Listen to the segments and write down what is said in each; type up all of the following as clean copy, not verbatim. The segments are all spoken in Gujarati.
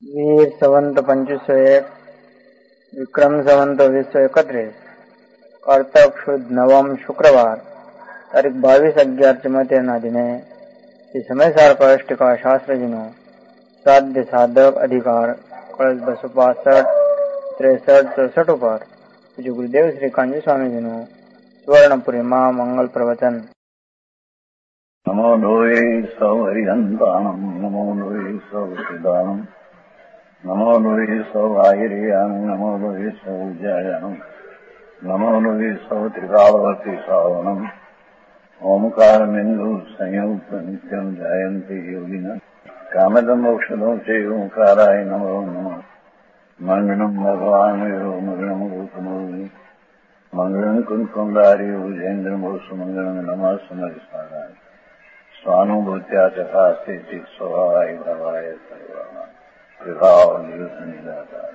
વીર સંવંત 2501 વિક્રમ સંવંત 2031 કર્તક શુદ્ધ નવમ શુક્રવાર તારીખ 22/11/74 દિને શ્રી સમયસાર કળષ્ટિકા શાસ્ત્રજીનું સાધ્ય સાધક અધિકાર કળશ 265 63 64 ઉપર પૂજ્ય ગુરુદેવ શ્રી કાંજી સ્વામીજીનું સુવર્ણપુરીમાં મંગલ પ્રવચન. નમો લોહે સૌ હરિહંતાણમ નમો લોહે સૌ સિદ્ધાણમ નમો લોહે સૌ આયર્યામ નમો લોહે સૌ જયામ નમો લોહે સૌ ત્રિકાળવતી શ્રાવણમ ઓમકાર બિંદુ સંયુક્ત નિત્યમ જયંતી યોગિના કામદમ મોક્ષદો છે ઓંકારાય નમો નમઃ મંગળમ ભગવાન મંગળમ ગૌતમોની મંગળમ કુંકુંડારી ઉજેન્દ્ર મોસુ મંગળમ નમઃ સમરિસ્મરાય સ્વાનુભૂત્યા ચકાસ્તે સ્વભાવાય ભવાય સર્વમાં વિભાવ નિવૃત્ત નિરાકાર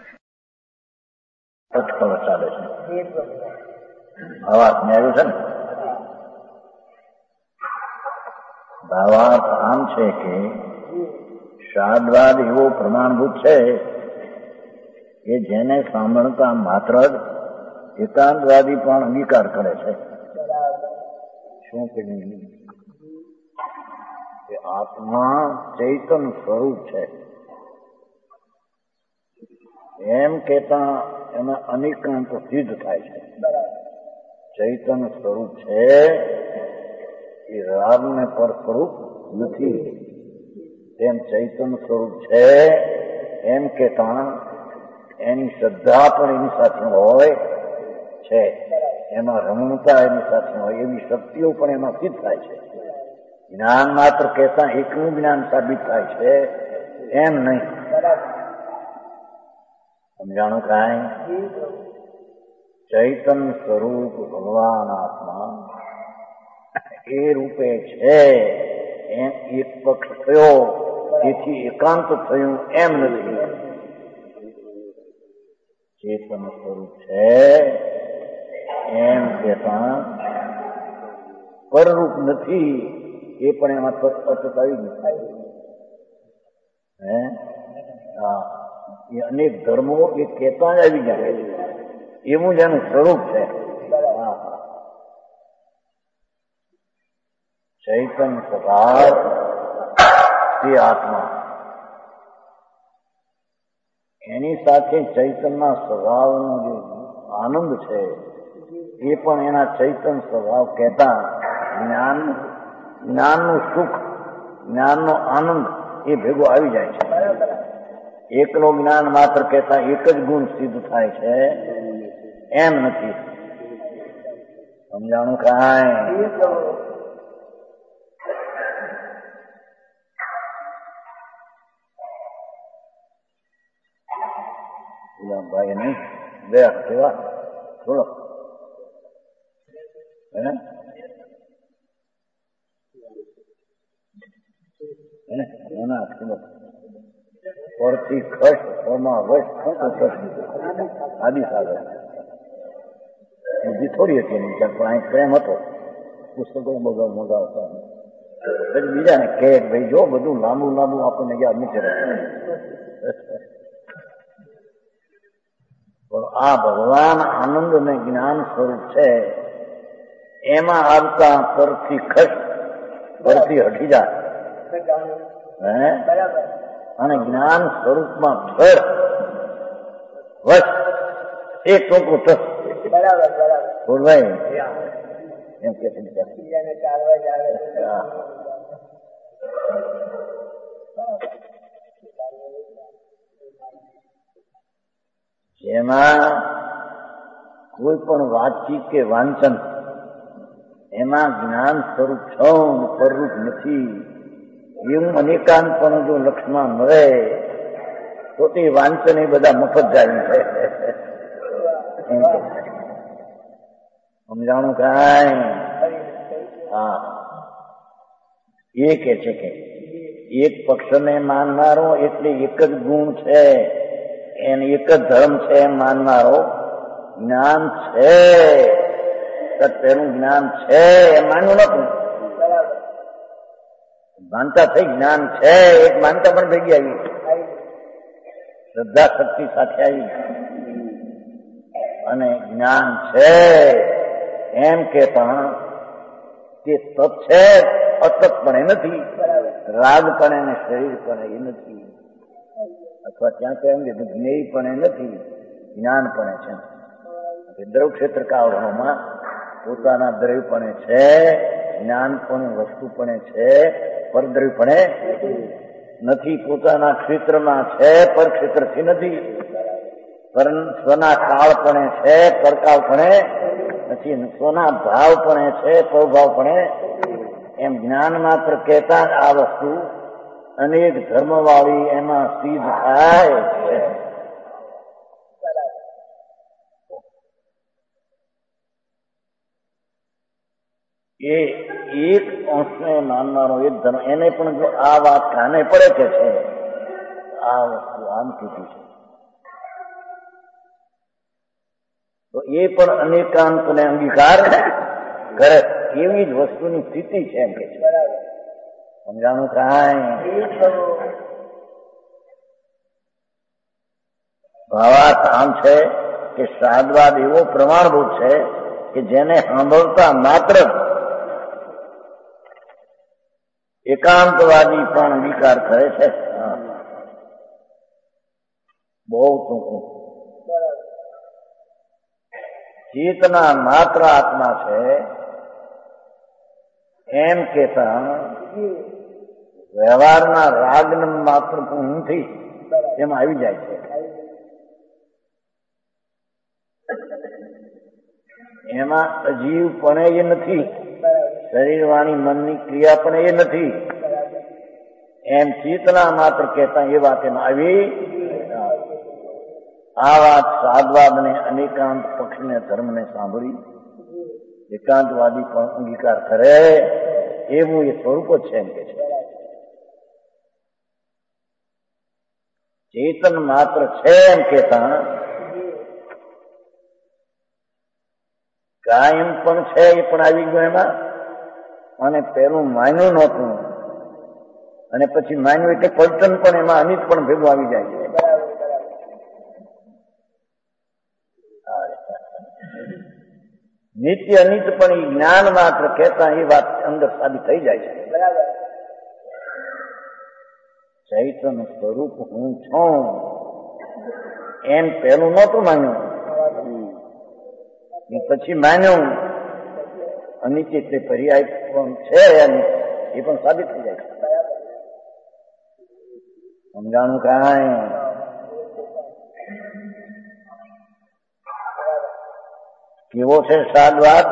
અટકળો ચાલે છે. ભાવાર્થ ને આવ્યું છે ને. ભાવાર્થ આમ છે કે શાદવાદ એવો પ્રમાણભૂત છે કે જેને સાંભળતા માત્ર જ એકાંતવાદી પણ અંગીકાર કરે છે. શું કહ્યું કે આત્મા ચૈતન સ્વરૂપ છે એમ કેતા એમાં અનેકાંત સિદ્ધ થાય છે. ચૈતન સ્વરૂપ છે એ રાગને પર સ્વરૂપ નથી. તેમ ચૈતન સ્વરૂપ છે એમ કેતા એની શ્રદ્ધા પણ એની સાથે હોય છે, એમાં રમણતા એની સાથે હોય એવી શક્તિઓ પણ એમાં સિદ્ધ થાય છે. જ્ઞાન માત્ર કહેતા એકનું જ્ઞાન સાબિત થાય છે એમ નહીં. સમજાણું કાંઈ? ચૈતન સ્વરૂપ ભગવાન આત્મા એ રૂપે છે એમ એક પક્ષ થયો તેથી એકાંત થયું એમ નથી. ચેતન સ્વરૂપ છે એમ કહેતા પરરૂપ નથી એ પણ એમાં તત્વ આવી નથી. એ અનેક ધર્મો એ કહેતા જ આવી જાય છે એવું જ એનું સ્વરૂપ છે. ચૈતન સ્વભાવ તે આત્મા એની સાથે ચૈતનના સ્વભાવનો જે આનંદ છે એ પણ એના ચૈતન સ્વભાવ કહેતા જ્ઞાનનું સુખ, જ્ઞાનનો આનંદ એ ભેગો આવી જાય છે. એકનો જ્ઞાન માત્ર કહેતા એક જ ગુણ સિદ્ધ થાય છે એમ નથી. સમજાણું કાંઈ? ભાઈ નહીં બે કેવા થોડો પરથી ખસ ફોમાં વશ આદિ સાગર બુદ્ધિ થોડી હતી એની પણ અહીં પ્રેમ હતો. પુસ્તકો મગાવતા પછી બીજાને કહે ભાઈ જો બધું લાંબુ લાંબુ આપણને યાદ નથી રહેતું. પણ આ ભગવાન આનંદ અને જ્ઞાન સ્વરૂપ છે એમાં આવતા પરથી ખસ પરથી હટી જાય અને જ્ઞાન સ્વરૂપમાં ફર વશ એક ટોકું થસ બોલવાય એમ કે જેમાં કોઈ પણ વાતચીત કે વાંચન એમાં જ્ઞાન સ્વરૂપ છો પરરૂપ નથી એવું અનેકાંત પણ જો લક્ષમાં મળે તો તે વાંચન એ બધા મફત જાય છે. સમજાણું કાંઈ? હા, એ કે છે કે એક પક્ષને માનનારો એટલે એક જ ગુણ છે એને એક જ ધર્મ છે એમ માનનારો જ્ઞાન છે તેનું જ્ઞાન છે એમ માનવું નથી. માનતા થઈ જ્ઞાન છે એક માનતા પણ ભેગી આવી શ્રદ્ધા શક્તિ સાથે આવી અને જ્ઞાન છે એમ કેતા તે તપ છે, અતપ પણ એ નથી, રાગ પણ એને શરીર પણ એ નથી, અથવા ત્યાં કેમ કે જ્ઞેય પણ એ નથી, જ્ઞાન પણ છે. દ્રવ ક્ષેત્ર કાવડોમાં પોતાના દ્રવ્ય પણ છે, જ્ઞાન પણ વસ્તુ પણ છે, પરદ્રવ્ય પણ નથી. પોતાના ક્ષેત્રમાં છે, પર ક્ષેત્રથી નથી. સ્વના કાળ પણ છે, પરકાળ પણ નથી. સ્વના ભાવ પણ છે, પરભાવ પણ. એમ જ્ઞાન માત્ર કહેતા આ વસ્તુ અનેક ધર્મવાળી એમાં સિદ્ધ થાય છે. એ એક અંશને માનવાનો એક ધર્મ, એને પણ જો આ વાત કાને પડે કે છે આ વસ્તુ આમ કીધી છે, તો એ પણ અનેકાંતને અંગીકાર કરે. એવી જ વસ્તુની સ્થિતિ છે એમ કે છે. સમજાણું કાંઈ? ભાવાર્થ આમ છે કે સાદવાદ એવો પ્રમાણભૂત છે કે જેને સાંભળતા માત્ર એકાંતવાદી પણ વિકાર કરે છે. બહુ ટૂંકું. ચેતના માત્ર આત્મા છે એમ કેતા વ્યવહારના રાગ માત્ર નથી એમાં આવી જાય છે. એમાં અજીવ પણ એ નથી, શરીર વાણી મનની ક્રિયા પણ એ નથી. એમ ચેતના માત્ર કહેતા એ વાત એમાં આવી. આ વાત સાદવાદને અનેકાંત પક્ષને ધર્મને સાંભળી એકાંતવાદી પણ અંગીકાર કરે એવું એ સ્વરૂપ જ છે એમ કે છે. ચેતન માત્ર છે એમ કેતા કાયમ પણ છે એ પણ આવી ગયું એમાં. અને પેલું માન્યું નહોતું અને પછી માન્યું એટલે પર્તન પણ એમાં અનિત પણ ભેગું આવી જાય છે. નિત્ય અનિત પણ એ જ્ઞાન માત્ર કહેતા એ વાત અંદર સાબિત થઈ જાય છે. ચૈતન સ્વરૂપ હું છું એમ પેલું નહોતું માન્યું, પછી માન્યું અનિત એટલે પર્યાય પણ છે એ પણ સાબિત થઈ જાય છે. સમજાણું કાંઈ? કેવો છે સાદવાદ?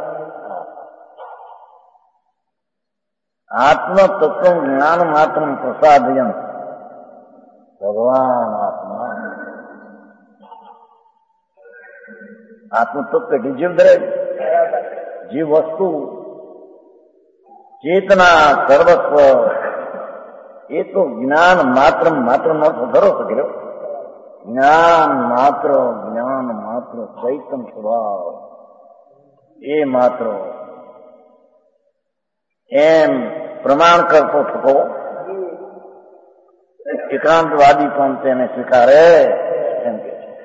આત્મ તત્વ જ્ઞાન માત્ર પ્રસાદયન. ભગવાન આત્મા આત્મતત્વ એટલે જીવદ્રવ્ય, જીવ વસ્તુ, ચેતના, સર્વસ્વ એ તો જ્ઞાન માત્ર માત્ર નો ભરોસો કર્યો. જ્ઞાન માત્ર ચૈતન સ્વભાવ એ માત્ર એમ પ્રમાણ કરતો થતો એકાંતવાદી પણ તેને સ્વીકારે એમ કે છે.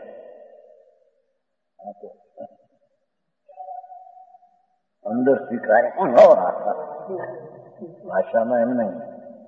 અંદર સ્વીકારે પણ ભાષામાં એમ નહીં.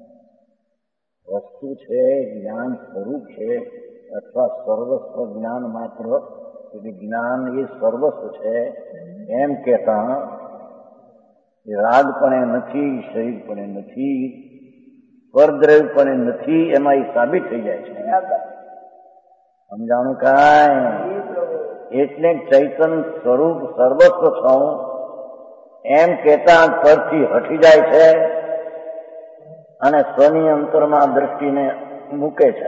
વસ્તુ છે, જ્ઞાન સ્વરૂપ છે, અથવા સર્વસ્વ જ્ઞાન માત્ર એટલે જ્ઞાન એ સર્વસ્વ છે એમ કહેતા રાગ પણ એ નથી, શરીર પણ એ નથી, પરદ્રવ્ય પણ એ નથી, એમાં એ સાબિત થઈ જાય છે. સમજાણું કાંઈ? એટલે ચૈતન સ્વરૂપ સર્વસ્વ છું એમ કહેતા પરથી હટી જાય છે અને સ્વની અંતરમાં દ્રષ્ટિને મૂકે છે.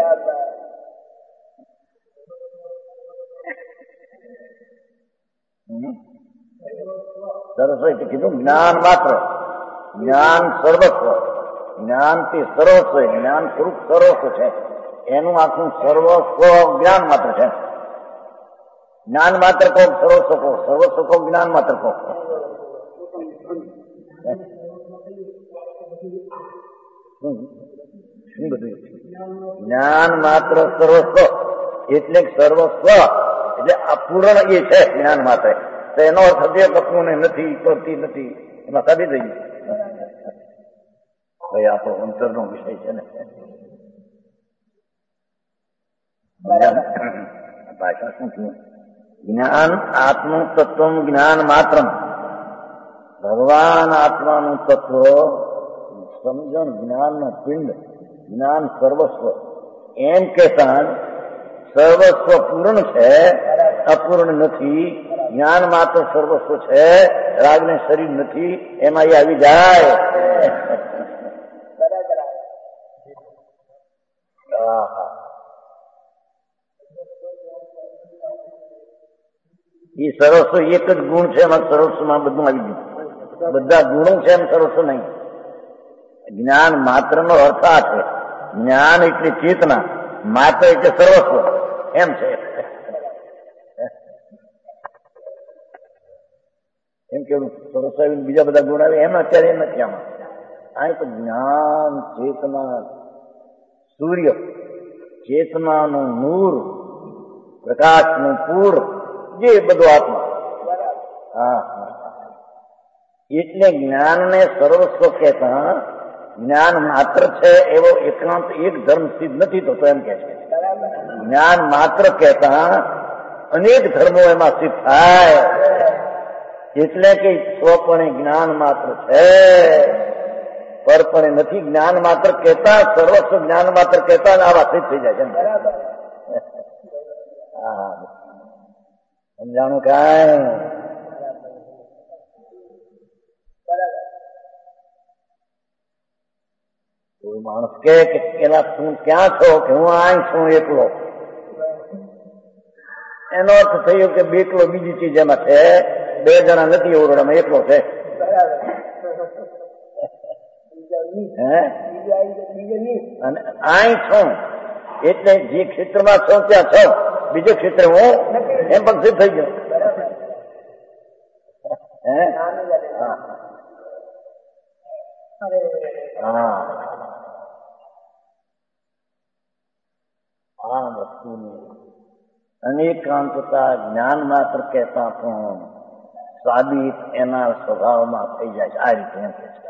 સરસ હોય કીધું જ્ઞાન માત્ર, જ્ઞાન સર્વસ્વ, જ્ઞાન થી સર્વસ્વ, જ્ઞાન સ્વરૂપ સર્વસ્વ છે. એનું આખું સર્વસ્વ જ્ઞાન માત્ર છે. જ્ઞાન માત્ર કહો, સર્વસ્વ કહો, સર્વસ્વ કહો, જ્ઞાન માત્ર કહો. શું બધું જ્ઞાન માત્ર સર્વસ્વ એટલે સર્વસ્વ એટલે અપૂર્ણ એ છે જ્ઞાન માત્ર. તો એનો અર્થ જે કપવું નથી, કરતી નથી, એમાં સાબિત થઈ ગયું. ભાઈ આ તો અંતરનો વિષય છે ને. ભાષા શું થયું? જ્ઞાન આત્મનું તત્વ જ્ઞાન માત્ર. ભગવાન આત્માનું તત્વ સમજણ જ્ઞાનનો પિંડ, જ્ઞાન સર્વસ્વ એમ કહેતા સર્વસ્વ પૂર્ણ છે, અપૂર્ણ નથી. જ્ઞાન માત્ર સર્વસ્વ છે, રાગને શરીર નથી, એમાં એ આવી જાય. એ સર્વસ્વ એક જ ગુણ છે, એમાં સર્વસ્વમાં બધું આવી ગયું. બધા ગુણો છે એમ સર્વસ્વ નહીં. જ્ઞાન માત્ર નો અર્થ આ છે. જ્ઞાન એટલે ચેતના, માત્ર એટલે સર્વસ્વ એમ છે. એમ કેવું સર્વસ્વ બીજા બધા ગુણ આવે એમ અત્યારે એમ નથી. આમાં આ તો જ્ઞાન ચેતના સૂર્ય, ચેતનાનું નૂર, પ્રકાશનું પૂર, જે બધું આત્મા. હા, એટલે જ્ઞાનને સર્વસ્વ કહેતા જ્ઞાન માત્ર છે એવો એકાંત એક ધર્મ સિદ્ધ નથી થતો એમ કે છે. જ્ઞાન માત્ર કહેતા અનેક ધર્મો એમાં સિદ્ધ થાય. એટલે કે સ્વપણે જ્ઞાન માત્ર છે, પરપણે નથી. જ્ઞાન માત્ર કહેતા સર્વસ્વ જ્ઞાન માત્ર કહેતા આવા સિદ્ધ થઈ જાય છે. હા, સમજાણું કાંઈ? કોઈ માણસ કે પેલા તું ક્યાં છો? કે હું આઈ છું એકલો. એનો અર્થ થયો કે બેકલો બીજી ચીજ એમાં છે, બે જણા નથી ઓરડામાં, એકલો છે. અને આઈ છું એટલે જે ક્ષેત્રમાં છો ત્યાં છો, બીજે ક્ષેત્રે હું એમ પણ સિદ્ધ થઈ ગયો. આ વસ્તુની અનેકાંતતા જ્ઞાન માત્ર કહેતા પણ સાબિત એના સ્વભાવમાં થઈ જાય છે. આ રીતે એમ કે છે.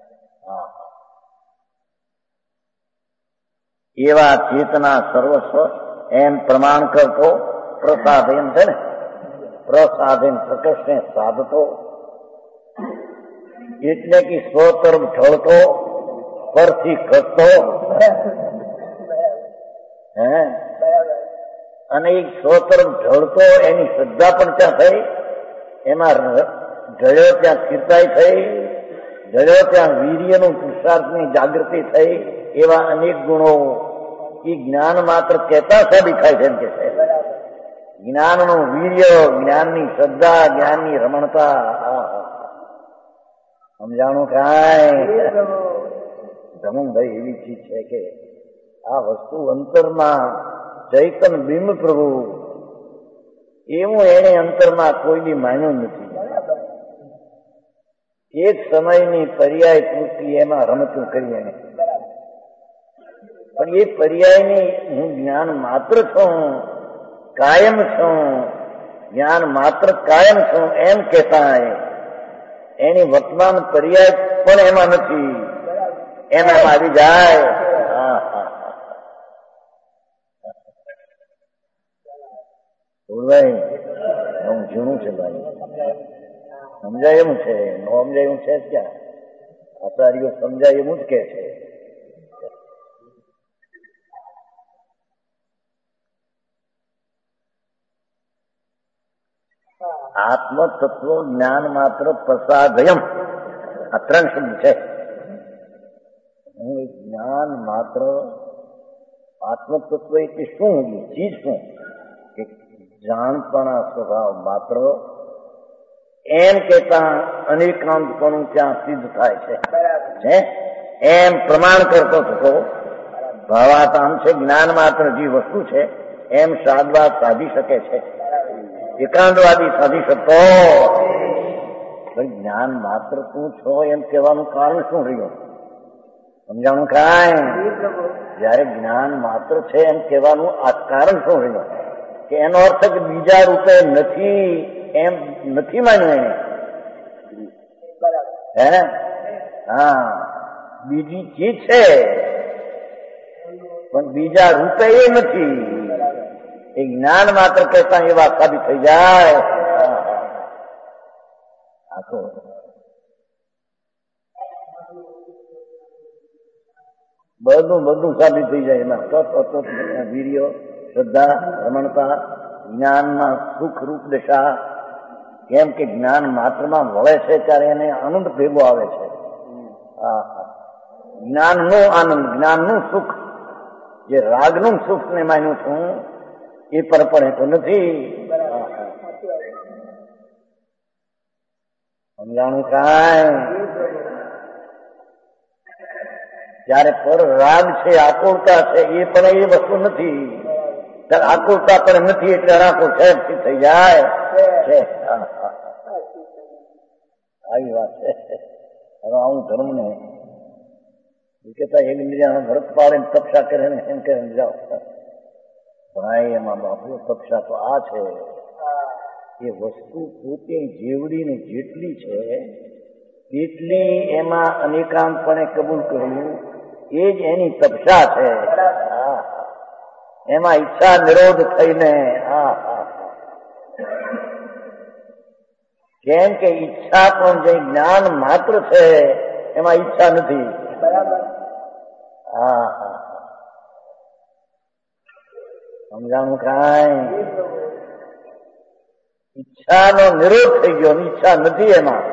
એવા ચેતના સર્વસ્વ એમ પ્રમાણ કરતો પ્રસાધન છે ને, પ્રસાધન પ્રકૃષ્ટને સાધતો એટલે કે સ્વ તરફ ઢળતો, પરથી ખસતો. અને એ સ્વ તરફ ઢળતો એની શ્રદ્ધા પણ ત્યાં થઈ, એમાં ઢળ્યો ત્યાં સ્થિરતાઈ થઈ, ઢળ્યો ત્યાં વીર્યનું પુરુષાર્થની જાગૃતિ થઈ. એવા અનેક ગુણો એ જ્ઞાન માત્ર કહેતા સાબિત થાય છે એમ કે છે. જ્ઞાનનું વીર્ય, જ્ઞાનની શ્રદ્ધા, જ્ઞાનની રમણતા. સમજાણું કાંઈ? ધમનભાઈ એવી ચીજ છે કે આ વસ્તુ અંતરમાં ચૈતન બિંબ પ્રભુ એવું એને અંતરમાં કોઈની માન્યું નથી. એક સમયની પર્યાય પૂર્તિ એમાં રમતું કરી એને. પણ એ પર્યાયની હું જ્ઞાન માત્ર છું, કાયમ છું, જ્ઞાન માત્ર કાયમ છું એમ કહેતા એની વર્તમાન પર્યાય પણ એમાં નથી, એમાં આવી જાય. હું ઝીણું છે ભાઈ, સમજાય એમ છે, ન સમજાય એવું છે ક્યાં? આચાર્યો સમજાય એવું જ કે છે. આત્મ તત્વ જ્ઞાન માત્ર પ્રસાદયમ, આ 3 શબ્દ છે. જ્ઞાન માત્ર આત્મ તત્વ એટલે શું? ચીજ શું? કે જાણપણા સ્વભાવ માત્ર એમ કેતા અનેકાંતપણું ત્યાં સિદ્ધ થાય છે. એમ પ્રમાણ કરતો થતો ભાવાતામ છે. જ્ઞાન માત્ર જે વસ્તુ છે એમ સાધવા સાધી શકે છે, એકાંતવાદી સાધી શકતો. જ્ઞાન માત્ર તું છો એમ કહેવાનું કારણ શું રહ્યું? સમજાણું કાંઈ? જયારે જ્ઞાન માત્ર છે એમ કહેવાનું આ કારણ શું રહ્યું કે એનો અર્થ કે બીજા રૂપે નથી એમ નથી માન્યું એને હે હા બીજી ચીજ છે પણ બીજા રૂપે એ નથી એ જ્ઞાન માત્ર કહેતા એ વાત સાબિત થઈ જાય આખો બધું સાબિત થઈ જાય એમાં તત્વ વીર્ય શ્રદ્ધા રમણતા જ્ઞાનમાં સુખ રૂપ દશા કેમ કે જ્ઞાન માત્રમાં વળે છે ત્યારે એને આનંદ ભેગો આવે છે જ્ઞાનનો આનંદ જ્ઞાનનું સુખ જે રાગનું સુખ ને માન્યું છું એ પર પડે તો નથી સમજાણું કાંઈ જયારે પર રાગ છે આકુળતા છે એ પણ એ વસ્તુ નથી ત્યારે આકુળતા પણ નથી એટલે અનાકુળ છે થઈ જાય છે આવી વાત છે હવે આવું ધર્મ ને કેતા એક બીજાનો ભરત પાડે તપસા કરે ને એમ કરે જાઓ ભાઈ એમાં બાપુ તપસા તો આ છે એ વસ્તુ પોતે જેવડી ને જેટલી છે તેટલી એમાં અનેકાંતપણે કબૂલ કરવું એ જ એની તપસા છે એમાં ઈચ્છા નિરોધ થઈને કેમ કે ઈચ્છા પણ જે જ્ઞાન માત્ર છે એમાં ઈચ્છા નથી સમજાણું કાંઈ ઈચ્છાનો નિરોધ થઈ ગયો ઈચ્છા નથી એમાં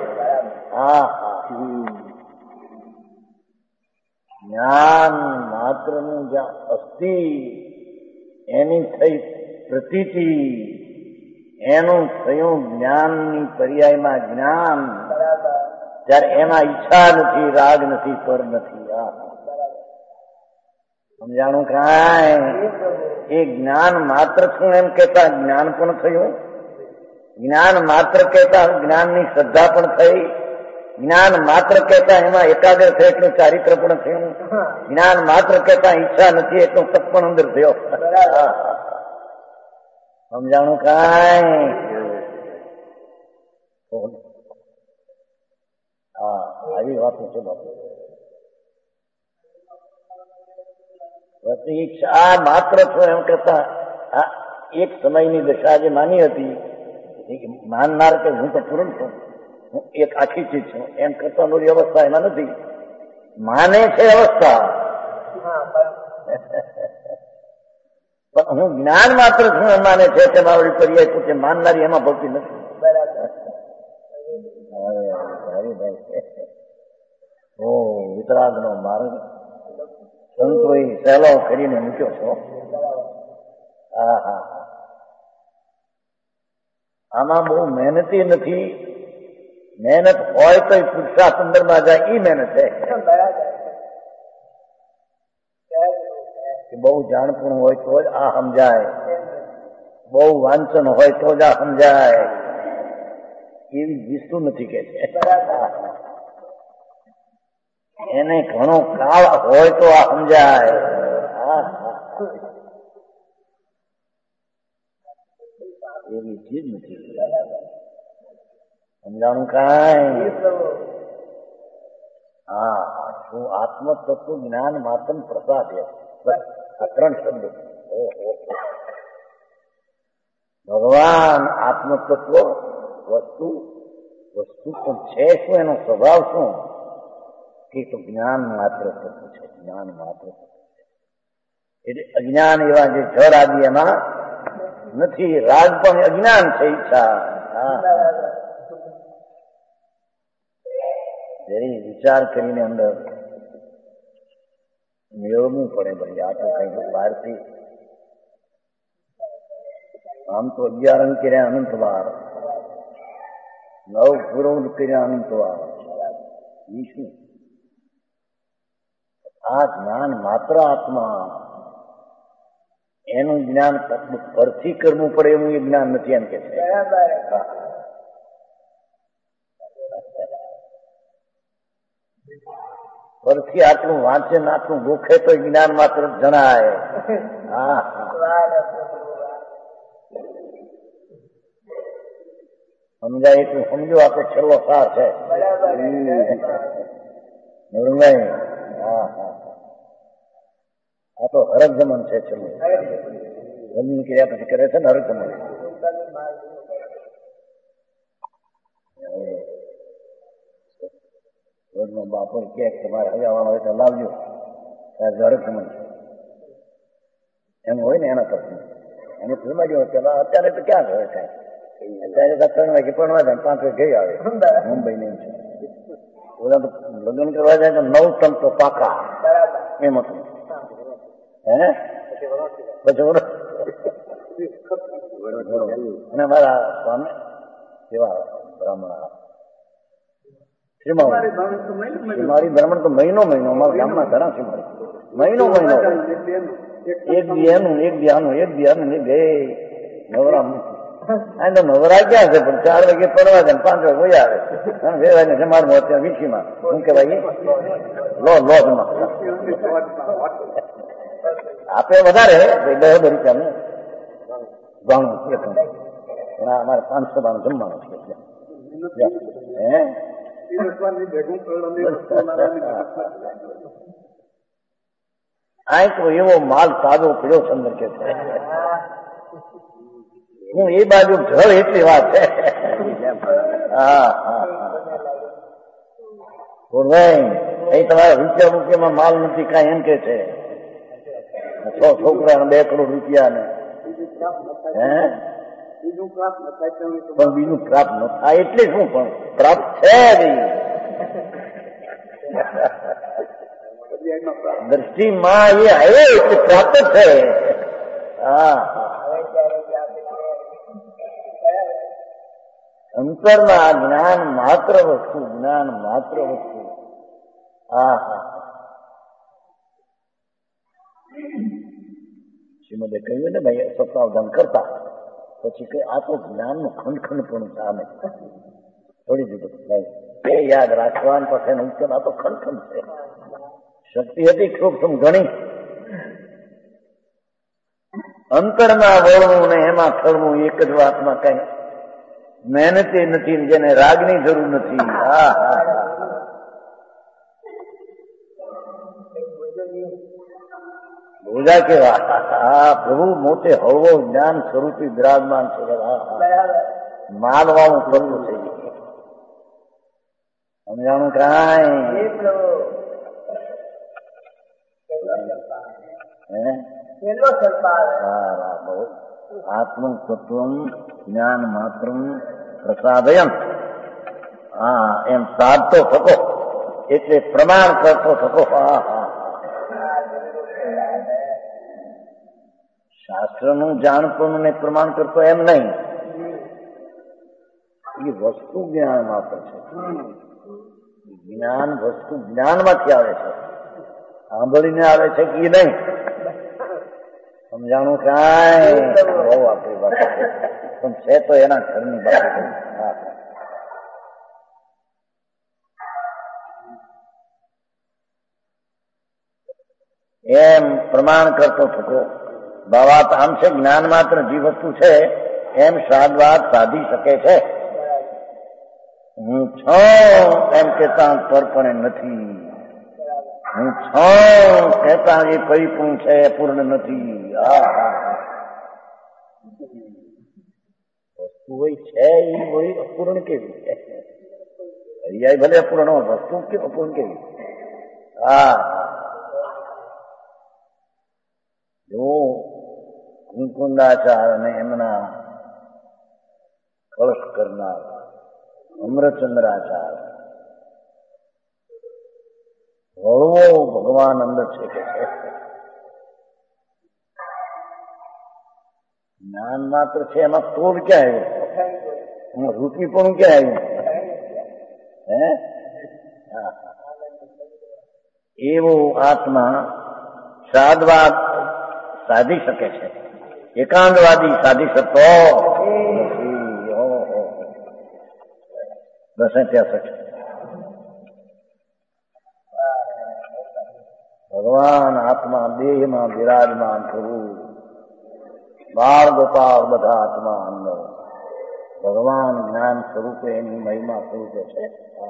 જ્ઞાન માત્ર નું જ્યાં અસ્થિ એની થઈ પ્રતીતિ એનું થયું જ્ઞાનની પર્યાયમાં જ્ઞાન ત્યારે એમાં ઈચ્છા નથી રાગ નથી પર નથી સમજાણું કાંઈ એ જ્ઞાન માત્ર છું એમ કહેતા જ્ઞાન પણ થયું જ્ઞાન માત્ર કહેતા જ્ઞાનની શ્રદ્ધા પણ થઈ જ્ઞાન માત્ર કહેતા એમાં એકાગ્ર થયો એટલું ચારિત્ર પણ થયું જ્ઞાન માત્ર કહેતા ઈચ્છા નથી એટલું તપ પણ અંદર થયો સમજાણું કાંઈ આવી વાતો છે બાપુ ઈચ્છા માત્ર છો એમ કરતા એક સમયની દશા જે માની હતી માનનાર કે હું તો પૂર્ણ છું હું એક આખી ચીજ છું એમ કરતા નોરી અવસ્થા એમાં નથી માને છે અવસ્થા પણ હું જ્ઞાન માત્ર છું એમ માને છે તે મારી પર્યાય પોતે માનનારી એમાં ભક્તિ નથી ઓ વિતરાગ નો માર્ગ સંતોએ સહેલો કરીને મૂક્યો છો આમાં બહુ મહેનતી નથી મહેનત હોય તો પુરુષાર્થ અંદરમાં જાય એ મહેનત છે બહુ જાણપણ હોય તો જ આ સમજાય બહુ વાંચન હોય તો જ આ સમજાય એવી વિસ્તુ નથી કે છે એને ઘણો કાળ હોય તો આ સમજાય એવી ચીજ નથી સમજાણું કાંઈ શું આત્મતત્વ જ્ઞાન માત્ર પ્રસાદ છે આ ત્રણ શબ્દ ભગવાન આત્મતત્વ વસ્તુ પણ છે શું એનો સ્વભાવ શું કે તો જ્ઞાન માત્ર તત્વ છે જ્ઞાન માત્ર તત્વ છે એટલે અજ્ઞાન એવા જે જળ આદિ એમાં નથી રાગ પણ અજ્ઞાન છે ઈચ્છા જરી વિચાર કરીને અંદર મેળવવું પડે ભાઈ આ તો કઈ બહારથી આમ તો 11 અંક કર્યા અનંતવાર 9 પૂર્વ કર્યા અનંતવાર એ શું આ જ્ઞાન માત્ર આત્મા એનું જ્ઞાન પરથી કરવું પડે એવું એ જ્ઞાન નથી એમ કે છે પરથી આટલું વાંચે ને આટલું ગોખે તો જ્ઞાન માત્ર જણાય. હા સમજાય એટલું સમજો. આપણે છેલ્લો સાર છે નવરંગભાઈ. હા હા આ તો હરક જમન છે. છેલ્લું જમીન કર્યા પછી કરે છે ને હરક જમન. રોજનો બાપો કે તમારે હજાવાનો હોય તો લાવજો. હરક જમન છે એમ હોય ને એના પછી એને ફિલ્માડ્યો પેલા. અત્યારે તો ક્યાં હોય કઈ. અત્યારે 3 વાગે પણ વાગે 5 વાગે ગઈ આવે મુંબઈ ની છે. ઓલા તો લગ્ન કરવા જાય તો 9 ટન તો પાકા એમ હતું. હે પછી અને મારા સ્વામી કેવા બ્રાહ્મણ મારી બ્રાહ્મણ તો મહિનો અમારા ગામમાં ઘણા છે. મારી મહિનો એક દી એનું એક દી આનું એક દી આનું બે નવરા. આ તો નવરા ક્યાં છે? પણ 4 વાગે પડવા જાય 5 વાગે હોય આવે. 2 વાગે જમાડમાં અત્યારે વીસીમાં શું કહેવાય લોજમાં આપે વધારે બરોબર ચાલે જાણું અમારે 500 બાણું જમવાનું છે. આ તો એવો માલ તાજો પડ્યો છે અંદર કે છે. હું એ બાજુ ઘર એટલી વાત છે. હા હા ભાઈ તમારા રૂપિયામાં માલ નથી કાંઈ એમ કે છે. 6 છોકરા 2 કરોડ રૂપિયા ને પણ બીજું પ્રાપ્ત ન થાય એટલે શું? પણ પ્રાપ્ત છે દ્રષ્ટિમાં એ આવે એટલે પ્રાપ્ત છે. હા અંતરના જ્ઞાન માત્ર વસ્તુ. હા હા શ્રીમદે કહ્યું ને ભાઈ સપ્તાવધાન કરતા પછી કઈ આ તો જ્ઞાનનું ખંડ પણ સામે છોડી દીધું. એ યાદ રાખવાનું પછી એનો ઉત્તર આ તો ખંડ છે. શક્તિ હતી ખૂબ ઘણી. અંતરમાં વળવું ને એમાં ખરવું એક જ વાતમાં કઈ મહેનતે નથી, જેને રાગની જરૂર નથી. હા હા બોલા કેવા હા પ્રભુ મોટે હળવો જ્ઞાન સ્વરૂપી બિરાજમાન છે. માલવાનું કરવું છે. સમજાણું કાંઈ આત્મ તત્વમ જ્ઞાન માત્ર પ્રસાદયમ. હા એમ સાધતો થકો એટલે પ્રમાણ કરતો થકો. હા હા શાસ્ત્રનું જાણપણું ને પ્રમાણ કરતો એમ નહીં. એ વસ્તુ જ્ઞાન માત્ર છે. જ્ઞાન વસ્તુ જ્ઞાનમાંથી આવે છે. સાંભળીને આવે છે કે નહીં? સમજાણું કાંઈ બહુ આપણી વાત છે પણ છે તો એના ઘરની બાબત. એમ પ્રમાણ કરતો થતો. બાબત આમ છે જ્ઞાન માત્ર જે વસ્તુ છે એમ સાદવાદ સાધી શકે છે. હું છું એમ કેતા પરપણે નથી. હું છું કહેતા એ પરિપૂર્ણ છે, પૂર્ણ નથી. વસ્તુ હોય છે એ હોય અપૂર્ણ કેવી છે? હરિયાઈ ભલે અપૂર્ણ હોય, વસ્તુ કે અપૂર્ણ કેવી? હા જો કુંકુંદાચાર્ય અને એમના કળશ કરનાર અમરચંદ્રાચાર્ય હળવો ભગવાન અંદર છે કે છે. જ્ઞાન માત્ર છે એમાં તોડ ક્યાં આવ્યું? એમાં રૂપી પણ ક્યાં આવ્યું? એવો આત્મા સાદવાદ સાધી શકે છે, એકાંતવાદી સાધી શકતો નથી. બસ ત્યાં શકે. ભગવાન આત્મા દેહમાં બિરાજમાન થવું, બાળ ગોપાલ બધા આત્મા અંદર, ભગવાન જ્ઞાન સ્વરૂપે એની મહિમા સ્વરૂપે છે.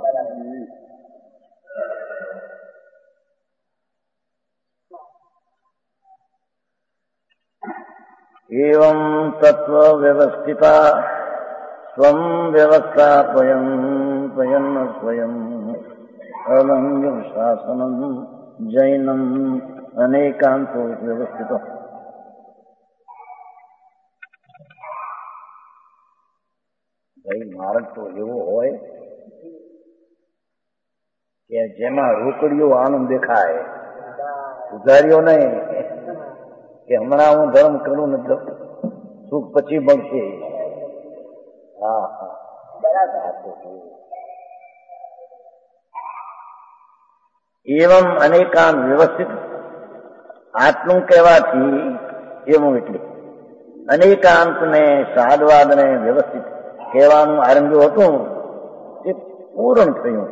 એવં તત્વ વ્યવસ્થિતા સ્વં વ્યવસ્થાપયન પયન સ્વયં અલંઘ્ય શાસનમ જૈનમ અનેકાંતો વ્યવસ્થિત. ભાઈ માર્ગ તો એવો હોય કે જેમાં રોકડીઓ આનંદ દેખાય, ઉધારીઓ નહીં કે હમણાં હું ધર્મ કરું ને સુખ પછી મળશે. હા હા એવમ અનેકાંત વ્યવસ્થિત. આટલું કહેવાથી એવું એટલે અનેકાંત ને સાદવાદ ને વ્યવસ્થિત કહેવાનું આરંભ્યું હતું તે પૂર્ણ થયું.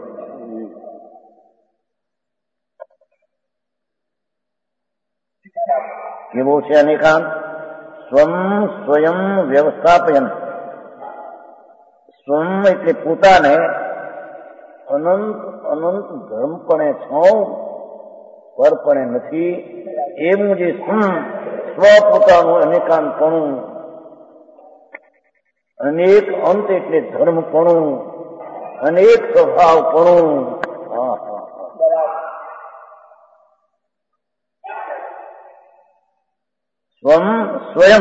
કેવો છે અનેકાંત? સ્વયં વ્યવસ્થાપયન. સ્વમ એટલે પોતાને અનંત ધર્મપણે છો, પરપણે નથી એવું જે સ્વ પોતાનું અનેકાંતપણું, અનેક અંત એટલે ધર્મપણું, અનેક સ્વભાવપણું. સ્વયં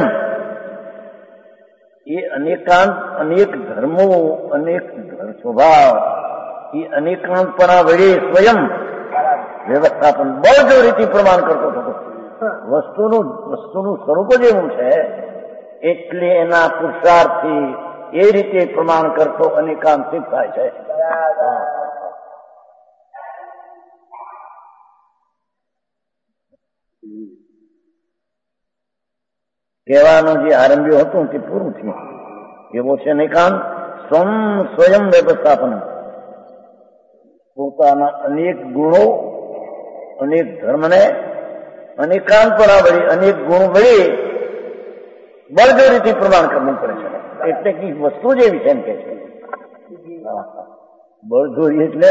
એ અનેકાંત, અનેક ધર્મો, અનેક સ્વભાવ, એ અનેકાંતપણા વડે સ્વયં વ્યવસ્થાપન બળજોરીથી પ્રમાણ કરતો હતો. વસ્તુનું સ્વરૂપ જ એવું છે એટલે એના પુરુષાર્થથી એ રીતે પ્રમાણ કરતો અનેકાંત સિદ્ધ થાય છે. કહેવાનું જે આરંભ્યું હતું તે પૂરું થયું. એવો છે અનેકાંત સ્વયં વ્યવસ્થાપન. પોતાના અનેક ગુણો, અનેક ધર્મને અનેકાંતપણા વડે, અનેક ગુણ વડે બળજોરીથી પ્રમાણ કરવું પડે છે. એટલે કે વસ્તુ જેવી છે એમ કે છે. બળજોરી એટલે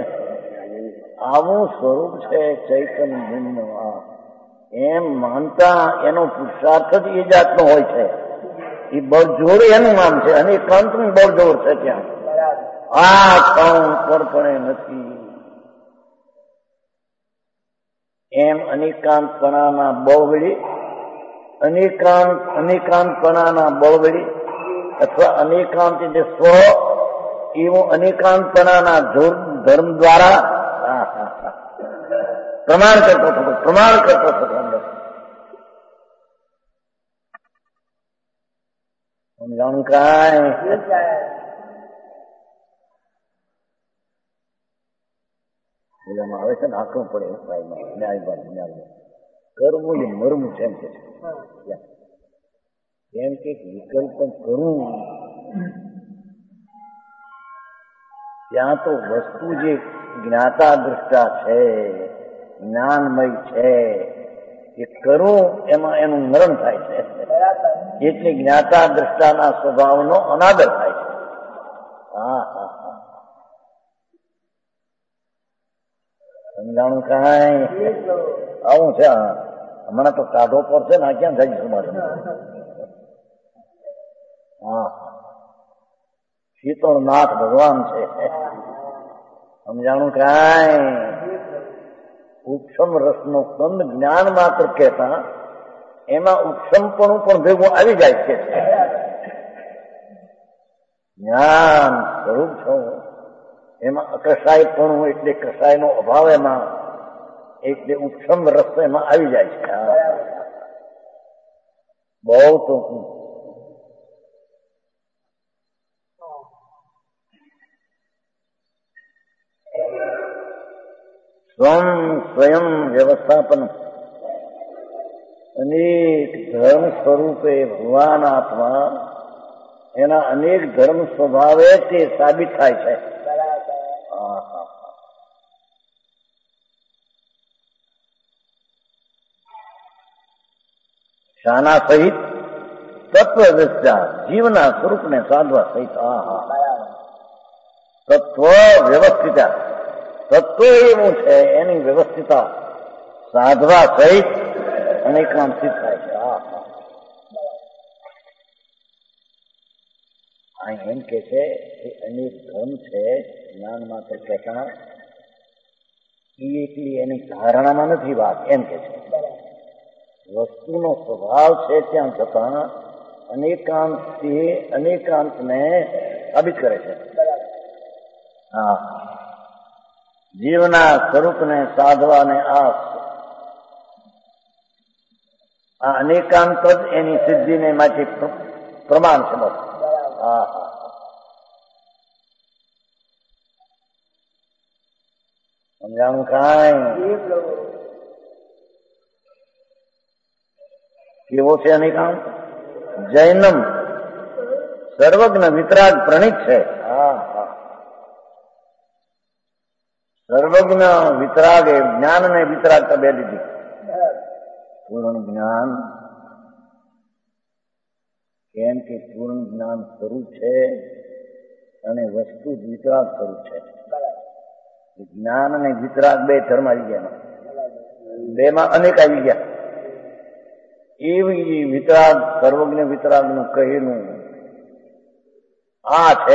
આવું સ્વરૂપ છે ચૈતન્ય. એમ માનતા એનો પુરુષાર્થ જ એ જાતનો હોય છે. એ બળજોડ એનું નામ છે અને એકાંતનું બળજોડ છે. ત્યાં આ કણ પરપણે નથી. એમ અનેકાંતપણાના બળ વડે, અનેકાંતપણાના બળ વડે અથવા અનેકાંત એટલે સ્વ એવું અનેકાંતપણાના ધર્મ દ્વારા પ્રમાણ કરતો થતો અંદર. સમજાણું કાંઈ? એમાં આવે છે ને આંકડું પડે ન્યાય કરવું એ મરવું છે એમ કે છે. એમ કે વિકલ્પ કરવું ત્યાં તો વસ્તુ જે જ્ઞાતા દ્રષ્ટા છે, જ્ઞાનમય છે, એ કરવું એમાં એનું મરણ થાય છે. એટલે જ્ઞાતા દ્રષ્ટાના સ્વભાવનો અનાદર થાય છે. સમજાણું કાંઈ? આવું છે. હમણાં તો કાઢો પર છે ને આ ક્યાં થાય સમાજ. શીતળનાથ ભગવાન છે. સમજાણું કાંઈ? ઉપસમ રસનો કંદ જ્ઞાન માત્ર કહેતા એમાં ઉપસમપણું પણ ભેગું આવી જાય છે. જ્ઞાન સ્વરૂપ છો એમાં અકસાયપણું એટલે કસાયનો અભાવ એમાં, એટલે ઉપસમ રસ એમાં આવી જાય છે. બહુ ટૂંકું. સ્વયં વ્યવસ્થાપન. અનેક ધર્મ સ્વરૂપે ભગવાન આત્મા એના અનેક ધર્મ સ્વભાવે તે સાબિત થાય છે. શાના સહિત? તત્વદૃષ્ટા, જીવના સ્વરૂપને સાધવા સહિત. તત્વ વ્યવસ્થિતા, તત્વ એવું છે એની વ્યવસ્થિતા સાધવા સહિત અનેકાંત સિદ્ધ થાય છે. એમ કે છે કે અનેક ધર્મ છે જ્ઞાન માત્ર કહેતા એ એટલી એની ધારણામાં નથી વાત. એમ કે છે વસ્તુનો સ્વભાવ છે ત્યાં છતાં અનેકાંતથી અનેકાંતને સાબિત કરે છે. જીવના સ્વરૂપને સાધવાને આ અનેકાંત જ એની સિદ્ધિને માટે પ્રમાણ છે. બસ સમજાણું કાંઈ? કેવો છે અનેકાંત? જૈનમ સર્વજ્ઞ વિતરાગ પ્રણીત છે. સર્વજ્ઞ વિતરાગ એ જ્ઞાન ને વિતરાગ બે દીધી. પૂર્ણ જ્ઞાન કેમ કે પૂર્ણ જ્ઞાન સ્વરૂપ છે અને વસ્તુ વિતરાગ સ્વરૂપ છે. જ્ઞાન અને વિતરાગ બે ધર્મ આવી ગયા, બે માં અનેક આવી ગયા. એવી વિતરાગ સર્વજ્ઞ વિતરાગ નું કહેલું આ છે.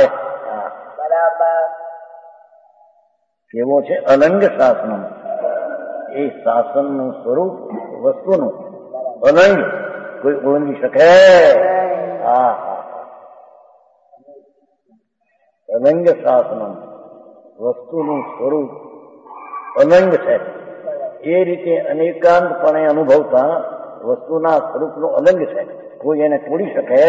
કેવો છે? અલંગ શાસન. એ શાસનનું સ્વરૂપ વસ્તુનું અલંગ કોઈ ઓળંગી શકે? અલંગ શાસન વસ્તુનું સ્વરૂપ અલંગ છે. એ રીતે અનેકાંતપણે અનુભવતા વસ્તુના સ્વરૂપનું અલંગ છે. કોઈ એને તોડી શકે?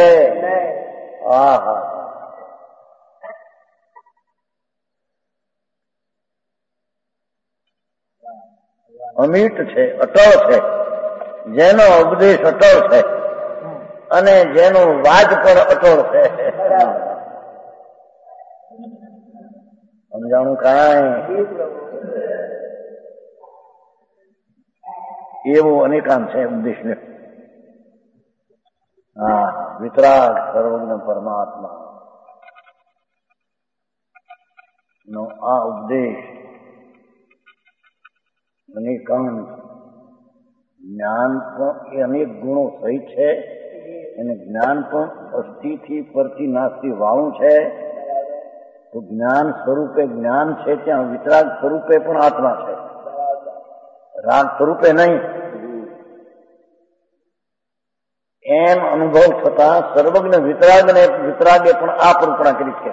અમિત છે, અટળ છે. જેનો ઉપદેશ અટળ છે અને જેનું વાજ પર અટળ છે. સમજાણું કાંઈ? એવો અનેકાંત છે ઉપદેશ ને. વિતરાગ સર્વજ્ઞ પરમાત્મા નો આ ઉપદેશ અનેકાંત જ્ઞાન પણ એ અનેક ગુણો સહિત છે. અને જ્ઞાન પણ અસ્થિથી પરથી નાશથી વાળું છે. તો જ્ઞાન સ્વરૂપે જ્ઞાન છે ત્યાં વિતરાગ સ્વરૂપે પણ આત્મા છે, રાગ સ્વરૂપે નહીં. એમ અનુભવ થતા સર્વજ્ઞ વિતરાગે પણ આ કલ્પના કરી છે.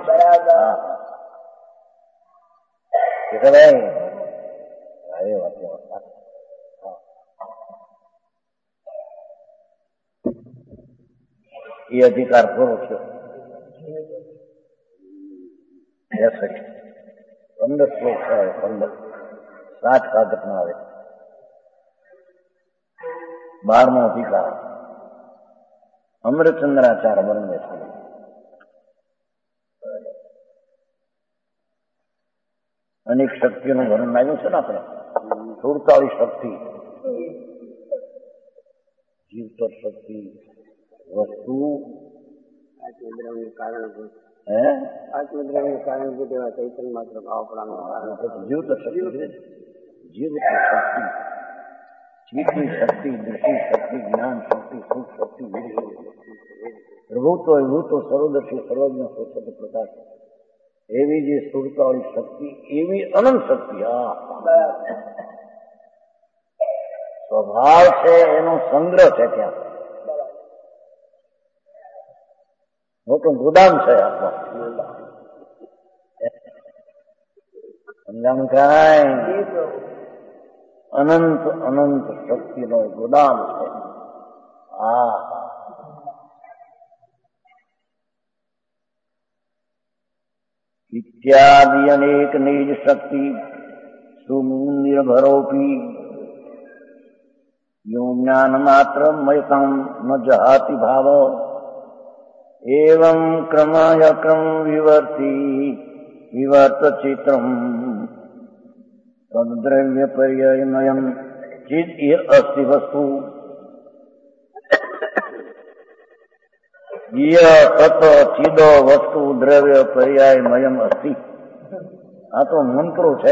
એ અધિકાર પૂરો થયો. 15 શ્લોક છે, 15 7 કાગતમાં આવે. 12મો અધિકાર અમૃતચંદ્રાચાર્ય વર્ણવે છે. અનેક શક્તિઓનું વર્ણન આવ્યું છે ને આપણે. 47 શક્તિ, જીવતર શક્તિ, વસ્તુ કારણભૂત, આત્મદ્રવ્યનું કારણભૂત એવા ચૈતન્ય માત્ર ભાવ જીવતર શક્તિ, જીવતર શક્તિ, ચીજની શક્તિ, દૃષ્ટિ શક્તિ, જ્ઞાન શક્તિ, સુખ શક્તિ, પ્રભુત્વ વિભૂતો સર્વદર્શી સર્વજ્ઞ સ્વચ્છ પ્રકાશ. એવી જે સુરતાવાળી શક્તિ, એવી અનંત શક્તિ. સ્વભાવ છે એનો સંગ્રહ છે. ત્યાં મોટું ગોદામ છે આત્મા. સમજાણું કાંઈ? અનંત અનંત શક્તિનો ગોદામ છે. ઇત્યાદિ અનેક નિજ શક્તિ સુનિર્ભરોપી યો જ્ઞાન માત્ર મયતામ ન જહાતિ ભાવ એવં ક્રમાય ક્રમ વિવર્ત ચિત્રમ તદ્રવ્ય પર્યયનયમ ચિદ અસ્તિ વસ્તુ. ય તત ચિદો વસ્તુ દ્રવ્ય પર્યાય મયમ અસ્તિ. આ તો મંત્રો છે.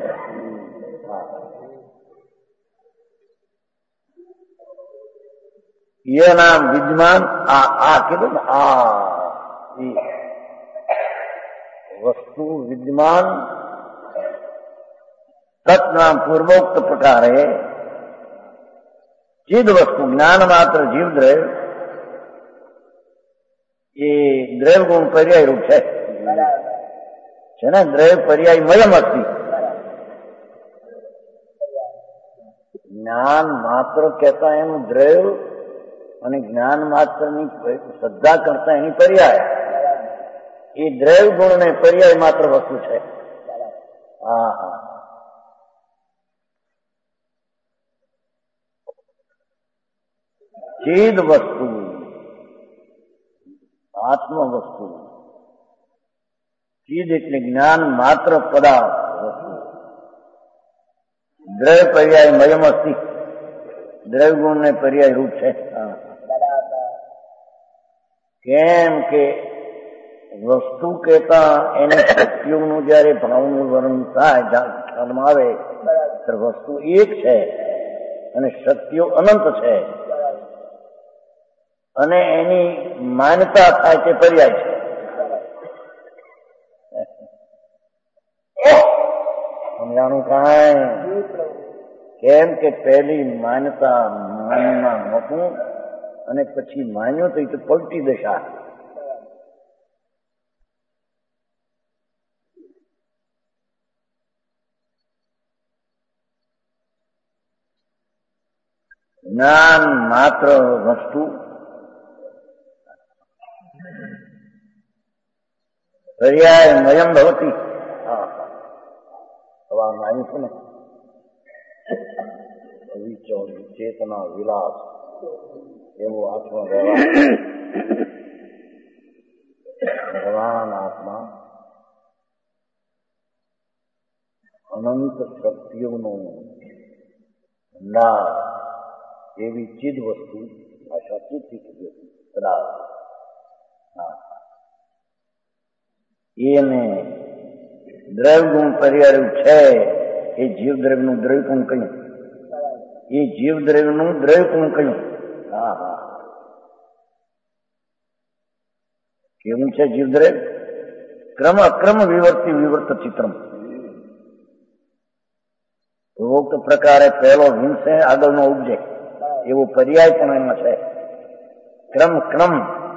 યના વિદ્યમાન આ કીધું ને આ વસ્તુ વિદ્યમાન તત્ના પૂર્વોક્ત પ્રકારે ચિદ વસ્તુ જ્ઞાન માત્ર જીવ દ્રવ્ય એ દ્રવ્ય ગુણ પર્યાય રૂપ છે ને દ્રવ્ય પર્યાય મયમ અસ્તિ. જ્ઞાન માત્ર કહેતા એનું દ્રવ્ય અને જ્ઞાન માત્રની શ્રદ્ધા કરતા એની પર્યાય એ દ્રવ્ય ગુણ ને પર્યાય માત્ર વસ્તુ છે. હા હા ચિદ વસ્તુ આત્મ વસ્તુ ચિદ એટલે જ્ઞાન માત્ર પદાર્થ વસ્તુ દ્રવ્ય પર્યાય મયમ અસ્તિ દ્રવ્ય ગુણ ને પર્યાય રૂપ છે. કેમ કે વસ્તુ કહેતા એને શક્તિઓનું જયારે ભાવનું વર્ણન થાય ખ્યાલમાં આવે ત્યારે વસ્તુ એક છે અને શક્તિઓ અનંત છે અને એની માન્યતા થાય તે પર્યાય છે. સમજાણું કાંઈ? કેમ કે પહેલી માન્યતા માનમાં નહોતું અને પછી માન્યું તો એ તો પલટી દશા. જ્ઞાન માત્ર વસ્તુ પર્યાય મયમ ભવતી. સવારમાં આવ્યું છું ને વિચોર ચેતના વિલાસ એવો આત્મા વ્યવહાર ભગવાન આત્મા અનંત શક્તિઓનો ભંડાર એવી ચિદ વસ્તુ ભાષા ચિત્તી પદાર્થ એને દ્રવ્ય ગુણ પર્યાય છે. એ જીવ દ્રવ્યનું દ્રવ્ય ગુણ કહ્યું. એ જીવ દ્રવ્યનું દ્રવ્ય ગુણ કહ્યું. હા હા કેવું છે જીવ દ્રવ્ય? ક્રમ અક્રમ વિવર્તી વિવર્ત ચિત્રમ. પૂર્વોક્ત પ્રકારે પહેલો હિંસે આગળનો ઉપજે એવો પર્યાય પણ એમાં છે. ક્રમ ક્રમ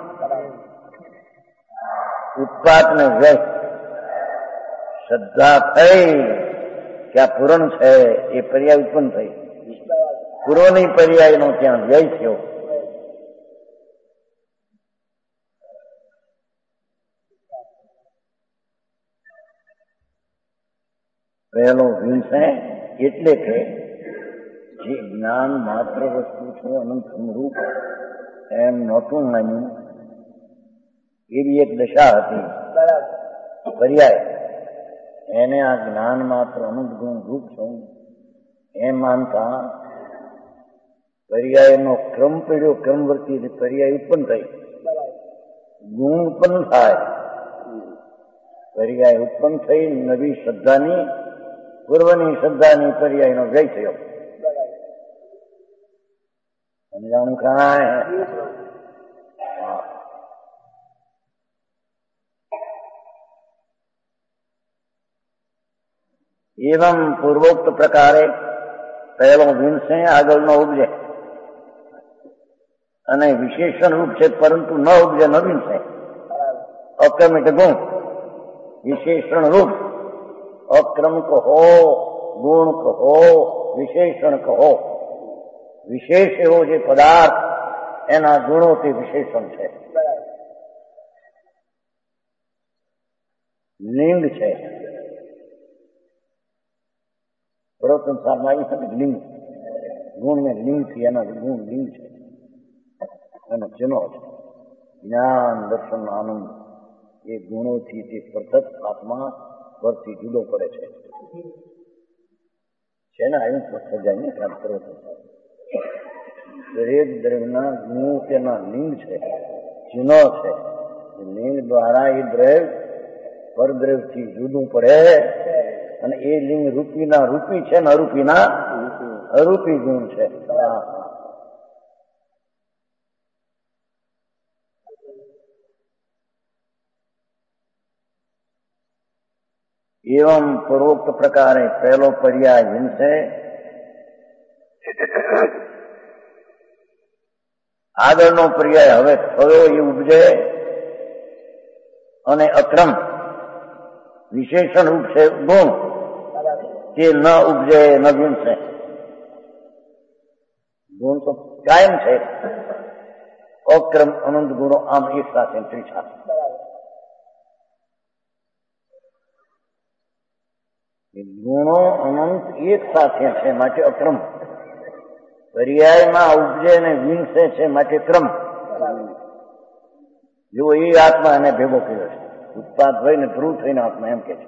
ઉત્પાદ ને વ્યય શ્રદ્ધા થઈ કે આ પૂરણ છે એ પર્યાય ઉત્પન્ન થઈ. પૂર્વની પર્યાયનો ત્યાં વ્યય થયો. પહેલો હિંસે એટલે કે જે જ્ઞાન માત્ર વસ્તુ છે અનંત રૂપ એમ નહોતું માન્યું એવી એક દશા હતી પર્યાય. એને આ જ્ઞાન માત્ર અનંત ગુણ રૂપ છું એમ માનતા પર્યાયનો ક્રમ પડ્યો. ક્રમવર્તી પર્યાય ઉત્પન્ન થઈ. ગુણ ઉત્પન્ન થાય. પર્યાય ઉત્પન્ન થઈ. નવી શ્રદ્ધાની પૂર્વની શ્રદ્ધાની પર્યાયનો વ્યય થયો. સમજાણું કાંઈ? એવમ પૂર્વોક્ત પ્રકારે પહેલો વિંશે આગળનો ઉપજે અને વિશેષણ રૂપ છે પરંતુ ન ઉપજે ન વિંશે. અક્રમ એટલે ગુણ, વિશેષણ રૂપ. અક્રમ કહો, ગુણ કહો, વિશેષણ કહો. વિશેષ એવો જે પદાર્થ એના ગુણો તે વિશેષણ છે. લિંગ છે. સંસારમાં આવી શકે લિંગ. ગુણ ને લિંગ થી એના ગુણ લિંગ છે. એનો ચિહ્નો છે. જ્ઞાન દર્શન આનંદ એ ગુણોથી તે પ્રતક આત્મા પરથી જુદો પડે છે ને આવી સજાય ને પ્રાપ્ત કરો. દરેક દ્રવ્યના ગુણો તેના લિંગ છે. ચિહ્નો છે. લિંગ દ્વારા એ દ્રવ્ય પરદ્રવ્યથી જુદું પડે અને એ લિંગ રૂપીના રૂપી છે ને અરૂપીના અરૂપી ગુણ છે. एवं पूर्वोक्त प्रकारे पहलो पर्याय हिंसे આગળનો પર્યાય હવે થયો એ ઉપજે અને અક્રમ વિશેષણ રૂપ છે ગુણ તે ન ઉપજે ન વિંસે. ગુણ તો કાયમ છે, અક્રમ અનંત ગુણો આમ એક સાથે ત્રીછા. ગુણો અનંત એક સાથે છે માટે અક્રમ, પર્યાયમાં ઉપજે અને વિંસે છે માટે ક્રમ. જો એ આત્મા એને ભેગો કર્યો છે. ઉત્પાદ હોય ને ધ્રુવ થઈને આત્મા એમ કે છે.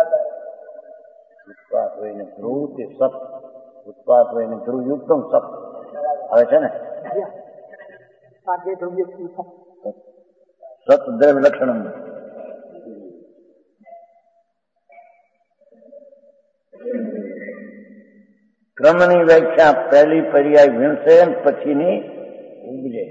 ઉત્પાદ હોય ને ધ્રુવ તે સત, ઉત્પાદ હોય ને ધ્રુવ યુક્તમ સત આવે છે ને. સત દ્રવ્ય લક્ષણમ. ક્રમની વ્યાખ્યા પહેલી પર્યાય વિંસે પછીની ઉપજે.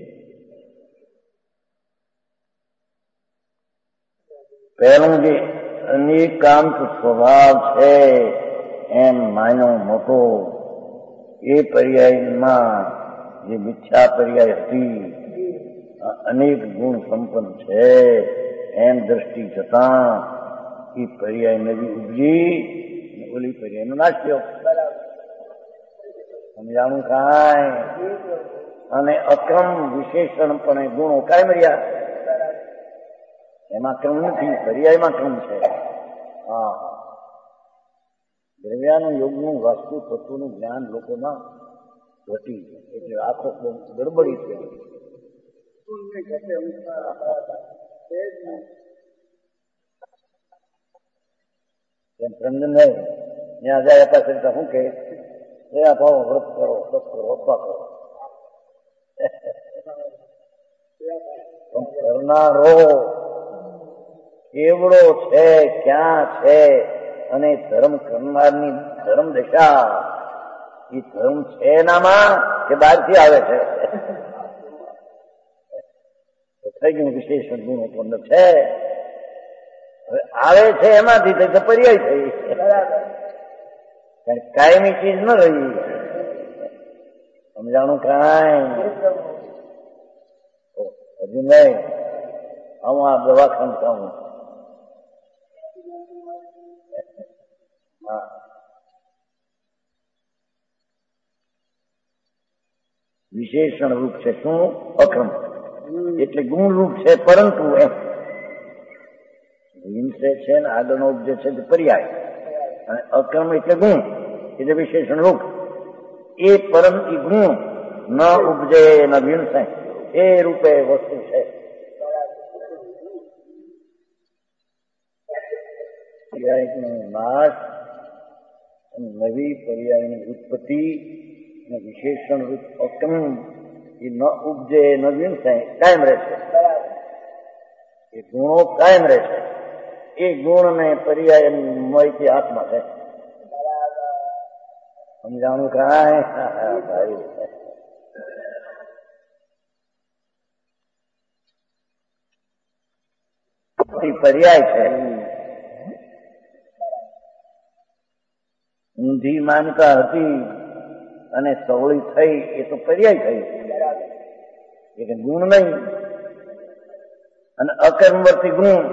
પહેલું જે અનેકાંત સ્વભાવ છે એમ માન્યો મોટો, એ પર્યાયમાં જે મિથ્યા પર્યાય હતી અનેક ગુણ સંપન્ન છે એમ દ્રષ્ટિ જતા એ પર્યાય નવી ઉપજી ઓલી પર્યાયનો નાશ થયો. સમજાણું કાંઈ? અને અક્રમ વિશેષણપણે ગુણો કાયમ રહ્યા, એમાં ક્રમ નથી, પર્યાયમાં ક્રમ છે. હા, દ્રવ્યાનું યોગનું વાસ્તુ તત્વનું જ્ઞાન લોકોમાં ઘટી એટલે આખો ગડબડી થઈ. એમ પ્રંજનભાઈ ત્યાં જાય હતા શું કે દયા ભાવ વ્રત કરો, તપ કરો, અપા કરો. કરનારો કેવડો છે, ક્યાં છે, અને ધર્મ કરનારની ધર્મ દશા એ ધર્મ છે એનામાં કે બહારથી આવે છે? થઈ ગયું વિશેષણ ગુણો પણ છે, હવે આવે છે એમાંથી થઈ તો પર્યાય થઈ. કારણ કાયમી ચીજ ન રહી. સમજાણું કાંઈ? હજુ નહીં. હું આ દવાખાનું ખાઉં. હા, વિશેષણ રૂપ છે શું? અક્રમ. એટલે ગુણ રૂપ છે પરંતુ એમ હિંસે છે ને આગળનો ઉપજે છે તે પર્યાય, અને અક્રમ એટલે ગુણ એટલે વિશેષણ રૂપ. એ પરમ એ ગુણ ન ઉપજે ન વિંસે એ રૂપે વસ્તુ છે. પર્યાયનો નાશ અને નવી પર્યાયની ઉત્પત્તિ અને વિશેષણ રૂપ અક્રમ એ ન ઉપજે ન વિંસે કાયમ રહેશે. એ ગુણો કાયમ રહેશે. એ ગુણ ને પર્યાય મળતી આત્મા છે. સમજાણું કાંઈ? ભાઈ પર્યાય છે. ઊંધી માનતા હતી અને સવળી થઈ એ તો પર્યાય થઈ, એટલે ગુણ નહીં. અને અકર્મવર્તી ગુણ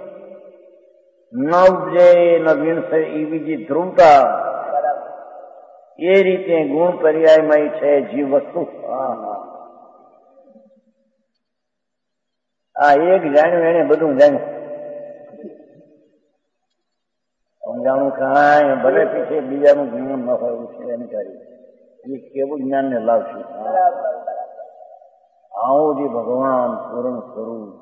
ન ઉપજે ન વિંસે એ બીજી ધ્રુવતા. એ રીતે ગુણ પર્યાયમય છે જીવ વસ્તુ. આ એક જાણ્યું એને બધું જાણ્યું. સમજાણું કાંઈ? ભલે પીછે બીજાનું જ્ઞાન ન હોય છે એની કરી એ કેવું જ્ઞાન ને લાવશું? આવું જે ભગવાન પૂર્ણ સ્વરૂપ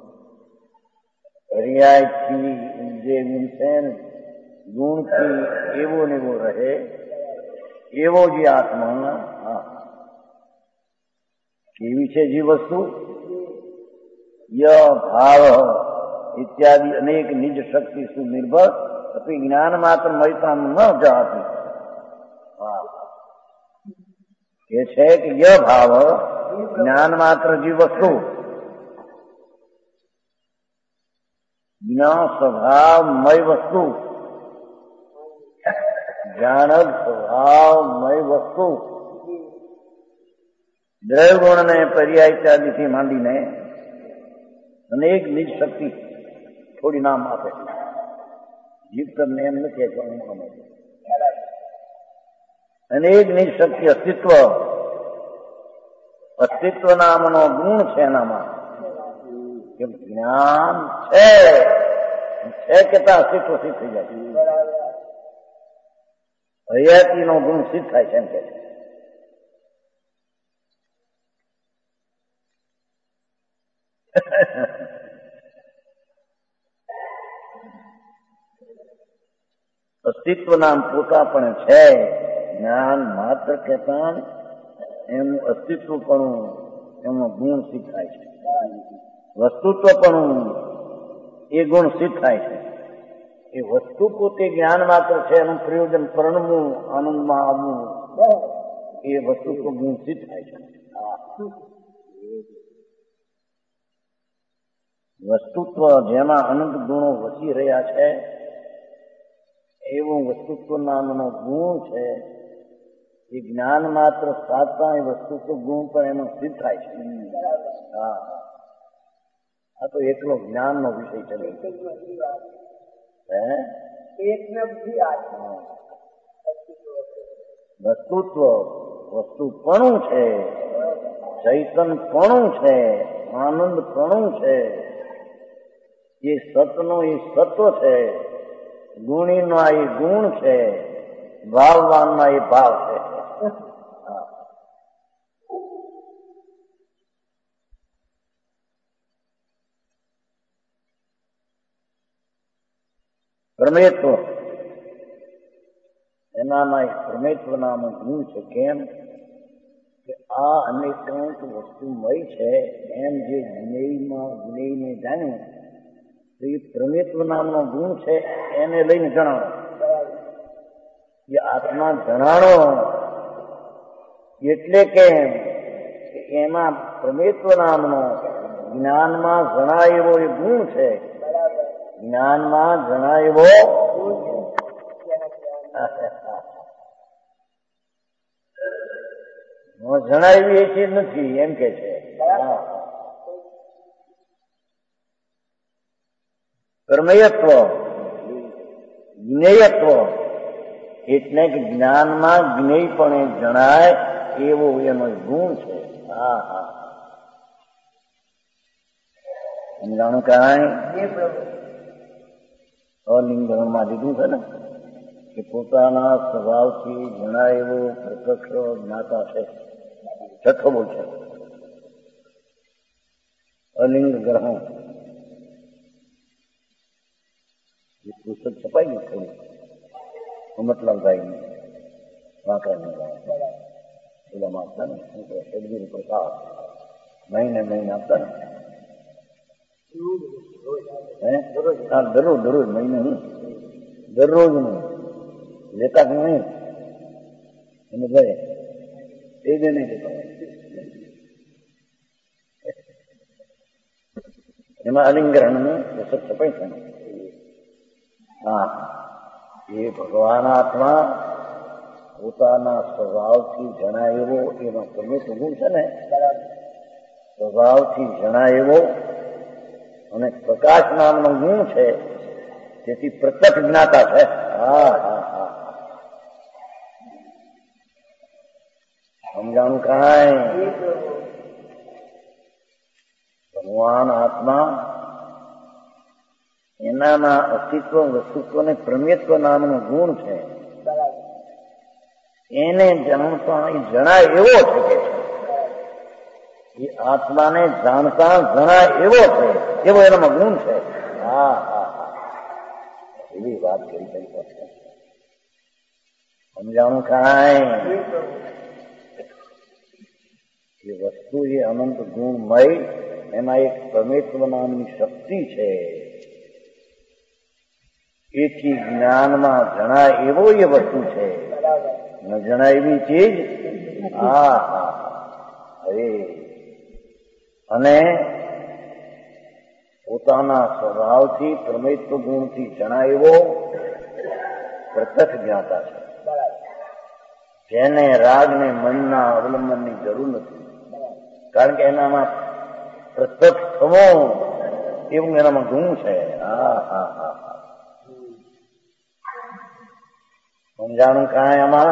પર્યાયથી જે વિંસે ગુણથી એવો ને એવો રહે એવો જે આત્મા કેવી છે જે વસ્તુ? ય ભાવ ઇત્યાદि અનેક નિજ શક્તિ સુનિર્ભર અપી જ્ઞાન માત્ર મયતા ન જાતી. એ છે કે ય ભાવ જ્ઞાન માત્ર જી વસ્તુ જ્ઞાન સ્વભાવમય વસ્તુ જાણક સ્વભાવમય વસ્તુ દ્રવ્ય ગુણ ને પર્યાય ઇત્યાદિથી માંડીને અનેક નિજ શક્તિ થોડી નામ આપે. જીવ તમને એમ નથી કે અનેક નિજ શક્તિ અસ્તિત્વ નામનો ગુણ છે એનામાં. કેમ જ્ઞાન છે કેતા અસ્તિત્વ સિદ્ધ થઈ જાય. હયાતી નો ગુણ સિદ્ધ થાય છે એમ કે છે. અસ્તિત્વ નામ પોતા પણ છે. જ્ઞાન માત્ર કહેતા એનું અસ્તિત્વ પણ એનો ગુણ સિદ્ધ થાય છે. વસ્તુત્વ પણ એ ગુણ સિદ્ધ થાય છે. એ વસ્તુ પોતે જ્ઞાન માત્ર છે એનું પ્રયોજન પરણવું આનંદમાં આવવું એ વસ્તુત્વ ગુણ સિદ્ધ થાય છે. વસ્તુત્વ જેમાં અનંત ગુણો વસી રહ્યા છે એવું વસ્તુત્વ નામનો ગુણ છે. એ જ્ઞાન માત્ર સાચા એ વસ્તુત્વ ગુણ પણ એનો સિદ્ધ થાય છે. આ તો એકલો જ્ઞાન નો વિષય છે. વસ્તુત્વ વસ્તુપણું છે, ચૈતનપણું છે, આનંદપણું છે. એ સતનો એ સત્વ છે, ગુણીનો એ ગુણ છે, ભાવવાનના એ ભાવ છે. પ્રમેત્વ એનામાં એક પ્રમેત્વ નામનો ગુણ છે. કેમ કે આ અનેકાંત વસ્તુમય છે એમ જે જ્ઞેયને જાણ્યું તો એ પ્રમેત્વ નામનો ગુણ છે એને લઈને જણાવો. એ આત્મા જણાણો એટલે કેમ કે એમાં પ્રમેત્વ નામનો જ્ઞાનમાં જણાય એવો એ ગુણ છે. જ્ઞાનમાં જણાય એવો જણાવી એ ચીજ નથી એમ કે છે. પ્રમેયત્વ જ્ઞેયત્વ એટલે કે જ્ઞાનમાં જ્ઞેયપણે જણાય એવો એનો ગુણ છે. સમજાણું કાંઈ અલિંગણમાં લીધું છે ને કે પોતાના સ્વભાવથી જણાય એવો પ્રત્યક્ષ જ્ઞાતા છે. છઠ્ઠો બોલ છે અલિંગ ગ્રહણ. એ પુસ્તક છપાઈ ગયું થોડું મતલબભાઈ વાંકરા પેલા આપતા ને એડમિન પ્રસાદ મહિને આપતા ને દરરોજ મહિને નહીં દરરોજ નહીં લેતા કે નહીં એને ભાઈ એ જ નહીં લેતા. એમાં અલિંગગ્રહણનું પુસ્તક છપાઈ છે. એ ભગવાન આત્મા પોતાના સ્વભાવથી જણાય એવો એનો પ્રમેય ગુણ છે ને, સ્વભાવથી જણાય એવો અને પ્રકાશ નામનો ગુણ છે. તેથી પ્રત્યક્ષ જ્ઞાતા છે. સમજાણું કાંઈ? ભગવાન આત્મા એનાના અસ્તિત્વ વસ્તુત્વ ને પ્રમેયત્વ નામનો ગુણ છે. એને જાણતા જણાય એવો છે કે એ આત્માને જાણતા જણાય એવો છે એવો એનામાં ગુણ છે. એવી વાત કરી શકશે. સમજાણું કાંઈ? એ વસ્તુ એ અનંત ગુણમય એમાં એક પરમેશ્વર નામની શક્તિ છે. એથી જ્ઞાનમાં જણાય એવો એ વસ્તુ છે, ન જણાય એવી ચીજ. હા હા અરે, અને પોતાના સ્વભાવથી પરમેશ્વર ગુણથી જણાય એવો પ્રત્યક્ષ જ્ઞાતા છે, જેને રાગ ને મનના અવલંબનની જરૂર નથી, કારણ કે એનામાં પ્રત્યક્ષ થવો એવું એનામાં ગુણ છે. હા હા હા સમજાણું કાંઈ આમાં?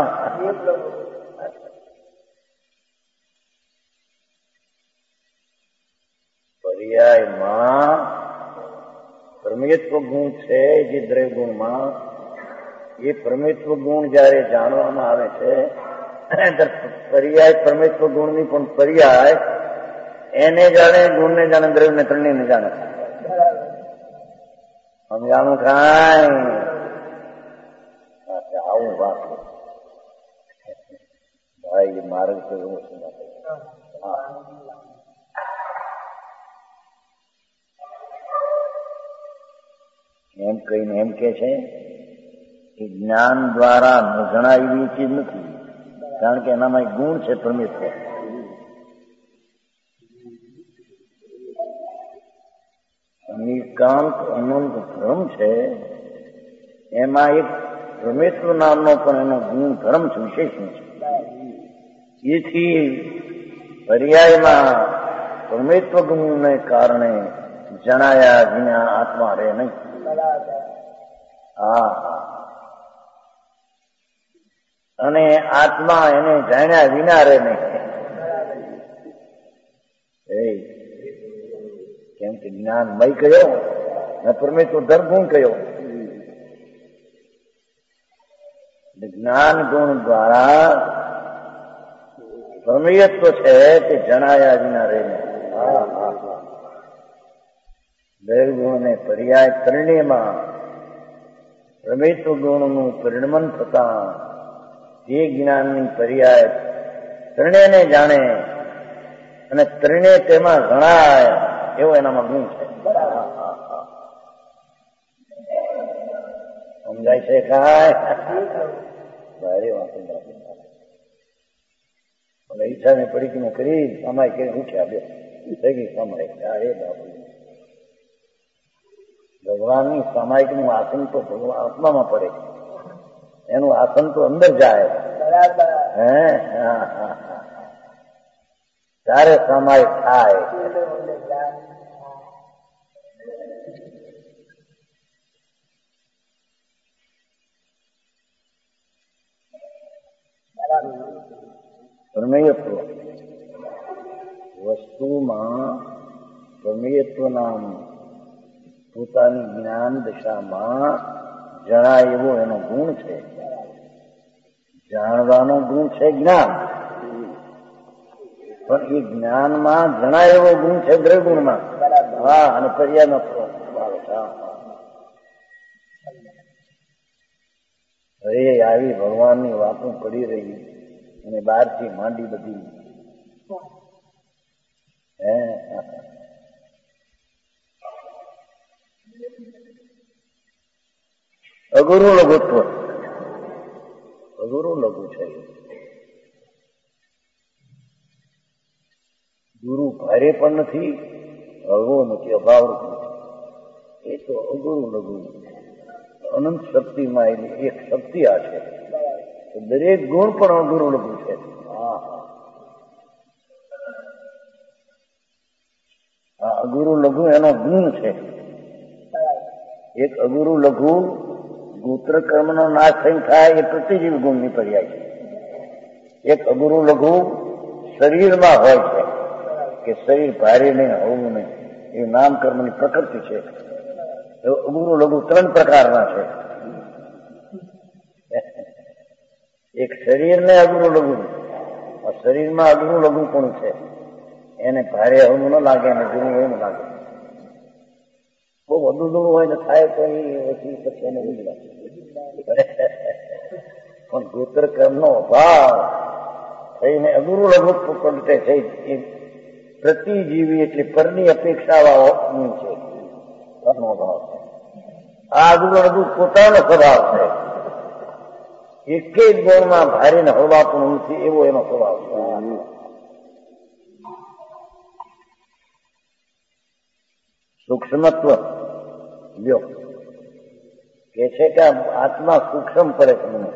પર્યાયમાં પરમેશ્વર ગુણ છે, જે દ્રવ્ય ગુણમાં એ પરમેશ્વર ગુણ જયારે જાણવામાં આવે છે, પર્યાય પરમેશ્વર ગુણની પણ પર્યાય એને જાણે, ગુણને જાણે, દ્રવ્યને ત્રણેયને જાણે. સમજાણું કાંઈ? આવું વાત ભાઈ માર્ગ તો એવો છે. એમ કહીને એમ કે છે કે જ્ઞાન દ્વારા ન જણાય એવી ચીજ નથી, કારણ કે એનામાં એક ગુણ છે પરમેશ્વર. નિકાંત અનંત ધર્મ છે, એમાં એક પરમેશ્વર નામનો પણ એનો ગુણ ધર્મ છે, વિશેષણ છે. એથી પર્યાયમાં પરમેશ્વર ગુણને કારણે જણાયા વિના આત્મા રહે નહીં. હા અને આત્મા એને જાણ્યા વિના રહે નહીં. કેમ કે જ્ઞાનમય કયો ને પરમેશ્વર ધર્મ ગુણ કયો. જ્ઞાન ગુણ દ્વારા પરમેયત્વ છે તે જણાયા વિના રહે નહીં. દૈવ ગુણ ને પર્યાય ત્રણેયમાં પરમેશ્વર ગુણનું પરિણમન થતા તે જ્ઞાનની પર્યાય ત્રણેયને જાણે અને ત્રણેય તેમાં જણાય એવો એનામાં ગુણ છે. સમજાય છે કાંઈ? ભારે વાંચો ઈચ્છા ને પરીક્ષા કરી સમાય કે ઉઠ્યા બે થઈ ગઈ સમાય. અરે બાપુ, ભગવાનની સામાયિકનું આસન તો ભગવાન આત્મામાં પડે, એનું આસન તો અંદર જાય. હે ત્યારે સામાયિક થાય. પ્રમેયત્વ વસ્તુમાં પ્રમેયત્વ નામ પોતાની જ્ઞાન દશામાં જણાય એવો એનો ગુણ છે. જાણવાનો ગુણ છે જ્ઞાન, પણ એ જ્ઞાનમાં જણાય એવો ગુણ છે દ્રવ્ય ગુણમાં. હા, અને પર્યાયનો અરે આવી ભગવાનની વાતો પડી રહી અને બહારથી માંડી બધી. અઘરું લઘુત્વ, અઘરું લઘુ છે. ગુરુ ભારે પણ નથી, હળવો નથી, અભાવરૂપ નથી. એ તો અઘરું લઘુ અનંત શક્તિમાં એની એક શક્તિ આ છે. દરેક ગુણ પણ અઘરું લઘુ છે. આ અઘરું લઘુ એનો ગુણ છે. એક અઘરું લઘુ ગોત્ર કર્મનો નાશ થઈ થાય એ પ્રતિજીવ ગુણની પર્યાય છે. એક અઘરું લઘુ શરીરમાં હોય છે કે શરીર ભારે નહીં, હળવું નહીં, એ નામ કર્મની પ્રકૃતિ છે. અઘરું લઘુ ત્રણ પ્રકારના છે. એક શરીરને અઘરું લઘુ, શરીરમાં અઘરું લઘુ પણ છે. એને ભારે હળવું ન લાગે અને ગુરુ એવું ન લાગે. બહુ વધુ દૂર હોય ને થાય તો પછી એને એવું લાગે. પણ ગોત્ર કર્મનો અભાવ થઈને અઘરું લઘુ પ્રગટે થઈ પ્રતિજીવી એટલે પરની અપેક્ષાવાળો છે, પરનો ભાવ છે. આ અડધું પોતાનો સ્વભાવ છે. એકેય ગુણમાં ભારે ને હળવાપણું નથી, એવો એનો સ્વભાવ છે. સૂક્ષ્મત્વ લ્યો કે છે કે આત્મા સૂક્ષ્મ પડે છે મને,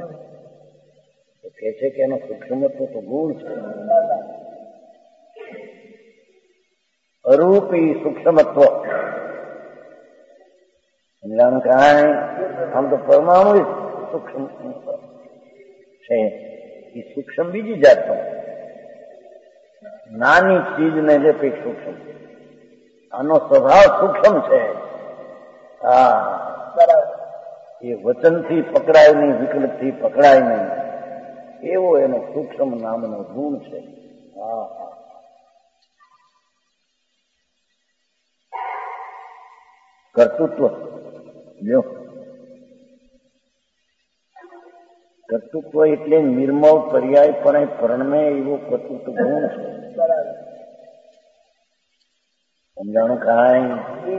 કે છે કે એનો સૂક્ષ્મત્વ તો ગુણ છે. અરૂપી સૂક્ષ્મત્વ સમજાણું કાંઈ? આમ તો પરમાણુ સૂક્ષ્મ છે, એ સૂક્ષ્મ બીજી જાતનો, નાની ચીજને જે કંઈક સૂક્ષ્મ, આનો સ્વભાવ સૂક્ષ્મ છે. હા, એ વચનથી પકડાય નહીં, વિકલ્પથી પકડાય નહીં, એવો એનો સૂક્ષ્મ નામનો ગુણ છે. હા હા. કર્તૃત્વ લ્યો, કર્તૃત્વ એટલે નિર્મળ પર્યાયપણે પરણમે એવો કર્તૃત્વ ગુણ છે. સમજાણું કાંઈ?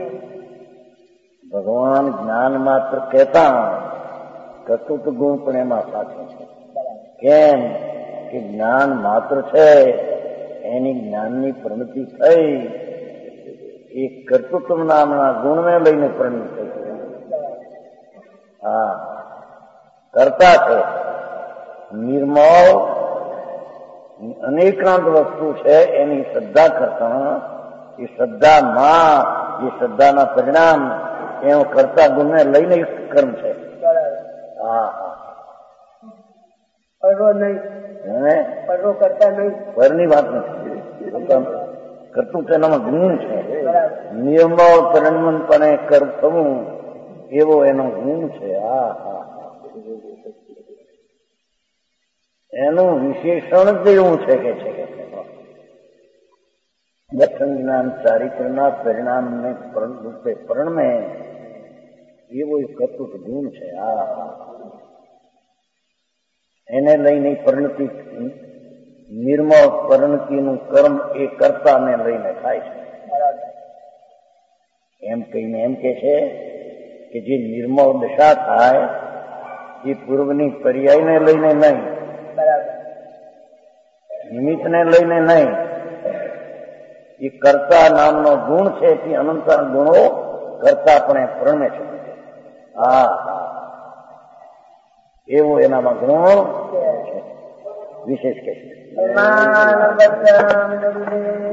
ભગવાન જ્ઞાન માત્ર કહેતા, કર્તૃત્વ ગુણ પણ એમાં સાચો છે. કેમ કે જ્ઞાન માત્ર છે, એની જ્ઞાનની પ્રવૃત્તિ થઈ એ કર્તૃત્વ નામના ગુણને લઈને પ્રવૃત્તિ થઈ. હા, કરતા છે નિર્મળ અનેકાંત વસ્તુ છે, એની શ્રદ્ધા કરતા, એ શ્રદ્ધામાં જે શ્રદ્ધાના પરિણામ એનો કરતા ગુણને લઈને કર્મ છે. હા હા. પરનો નહીં, પરનો કરતા નહીં, પરની વાત નથી. કરતું તેનામાં ગુણ છે. નિર્મળ પરિણમનપણે કર્મ થવું એવો એનો ગુણ છે. હા હા. એનું વિશેષણ જ એવું છે કે દર્શન જ્ઞાન ચારિત્રના પરિણામને રૂપે પરણમે એવો એક કર્તૃત્વ ગુણ છે. હા હા. એને લઈને પરિણતિ, નિર્મળ પરિણતિનું કર્મ એ કર્તાને લઈને થાય છે. એમ કહીને એમ કે છે કે જે નિર્મળ દશા થાય એ પૂર્વની પર્યાયને લઈને નહીં, નિમિત્તને લઈને નહીં, એ કર્તા નામનો ગુણ છે. તે અનંત ગુણો કરતા પણ પ્રણમે છે. હા હા. એવો એનામાં ગુણ વિશેષ કે છે.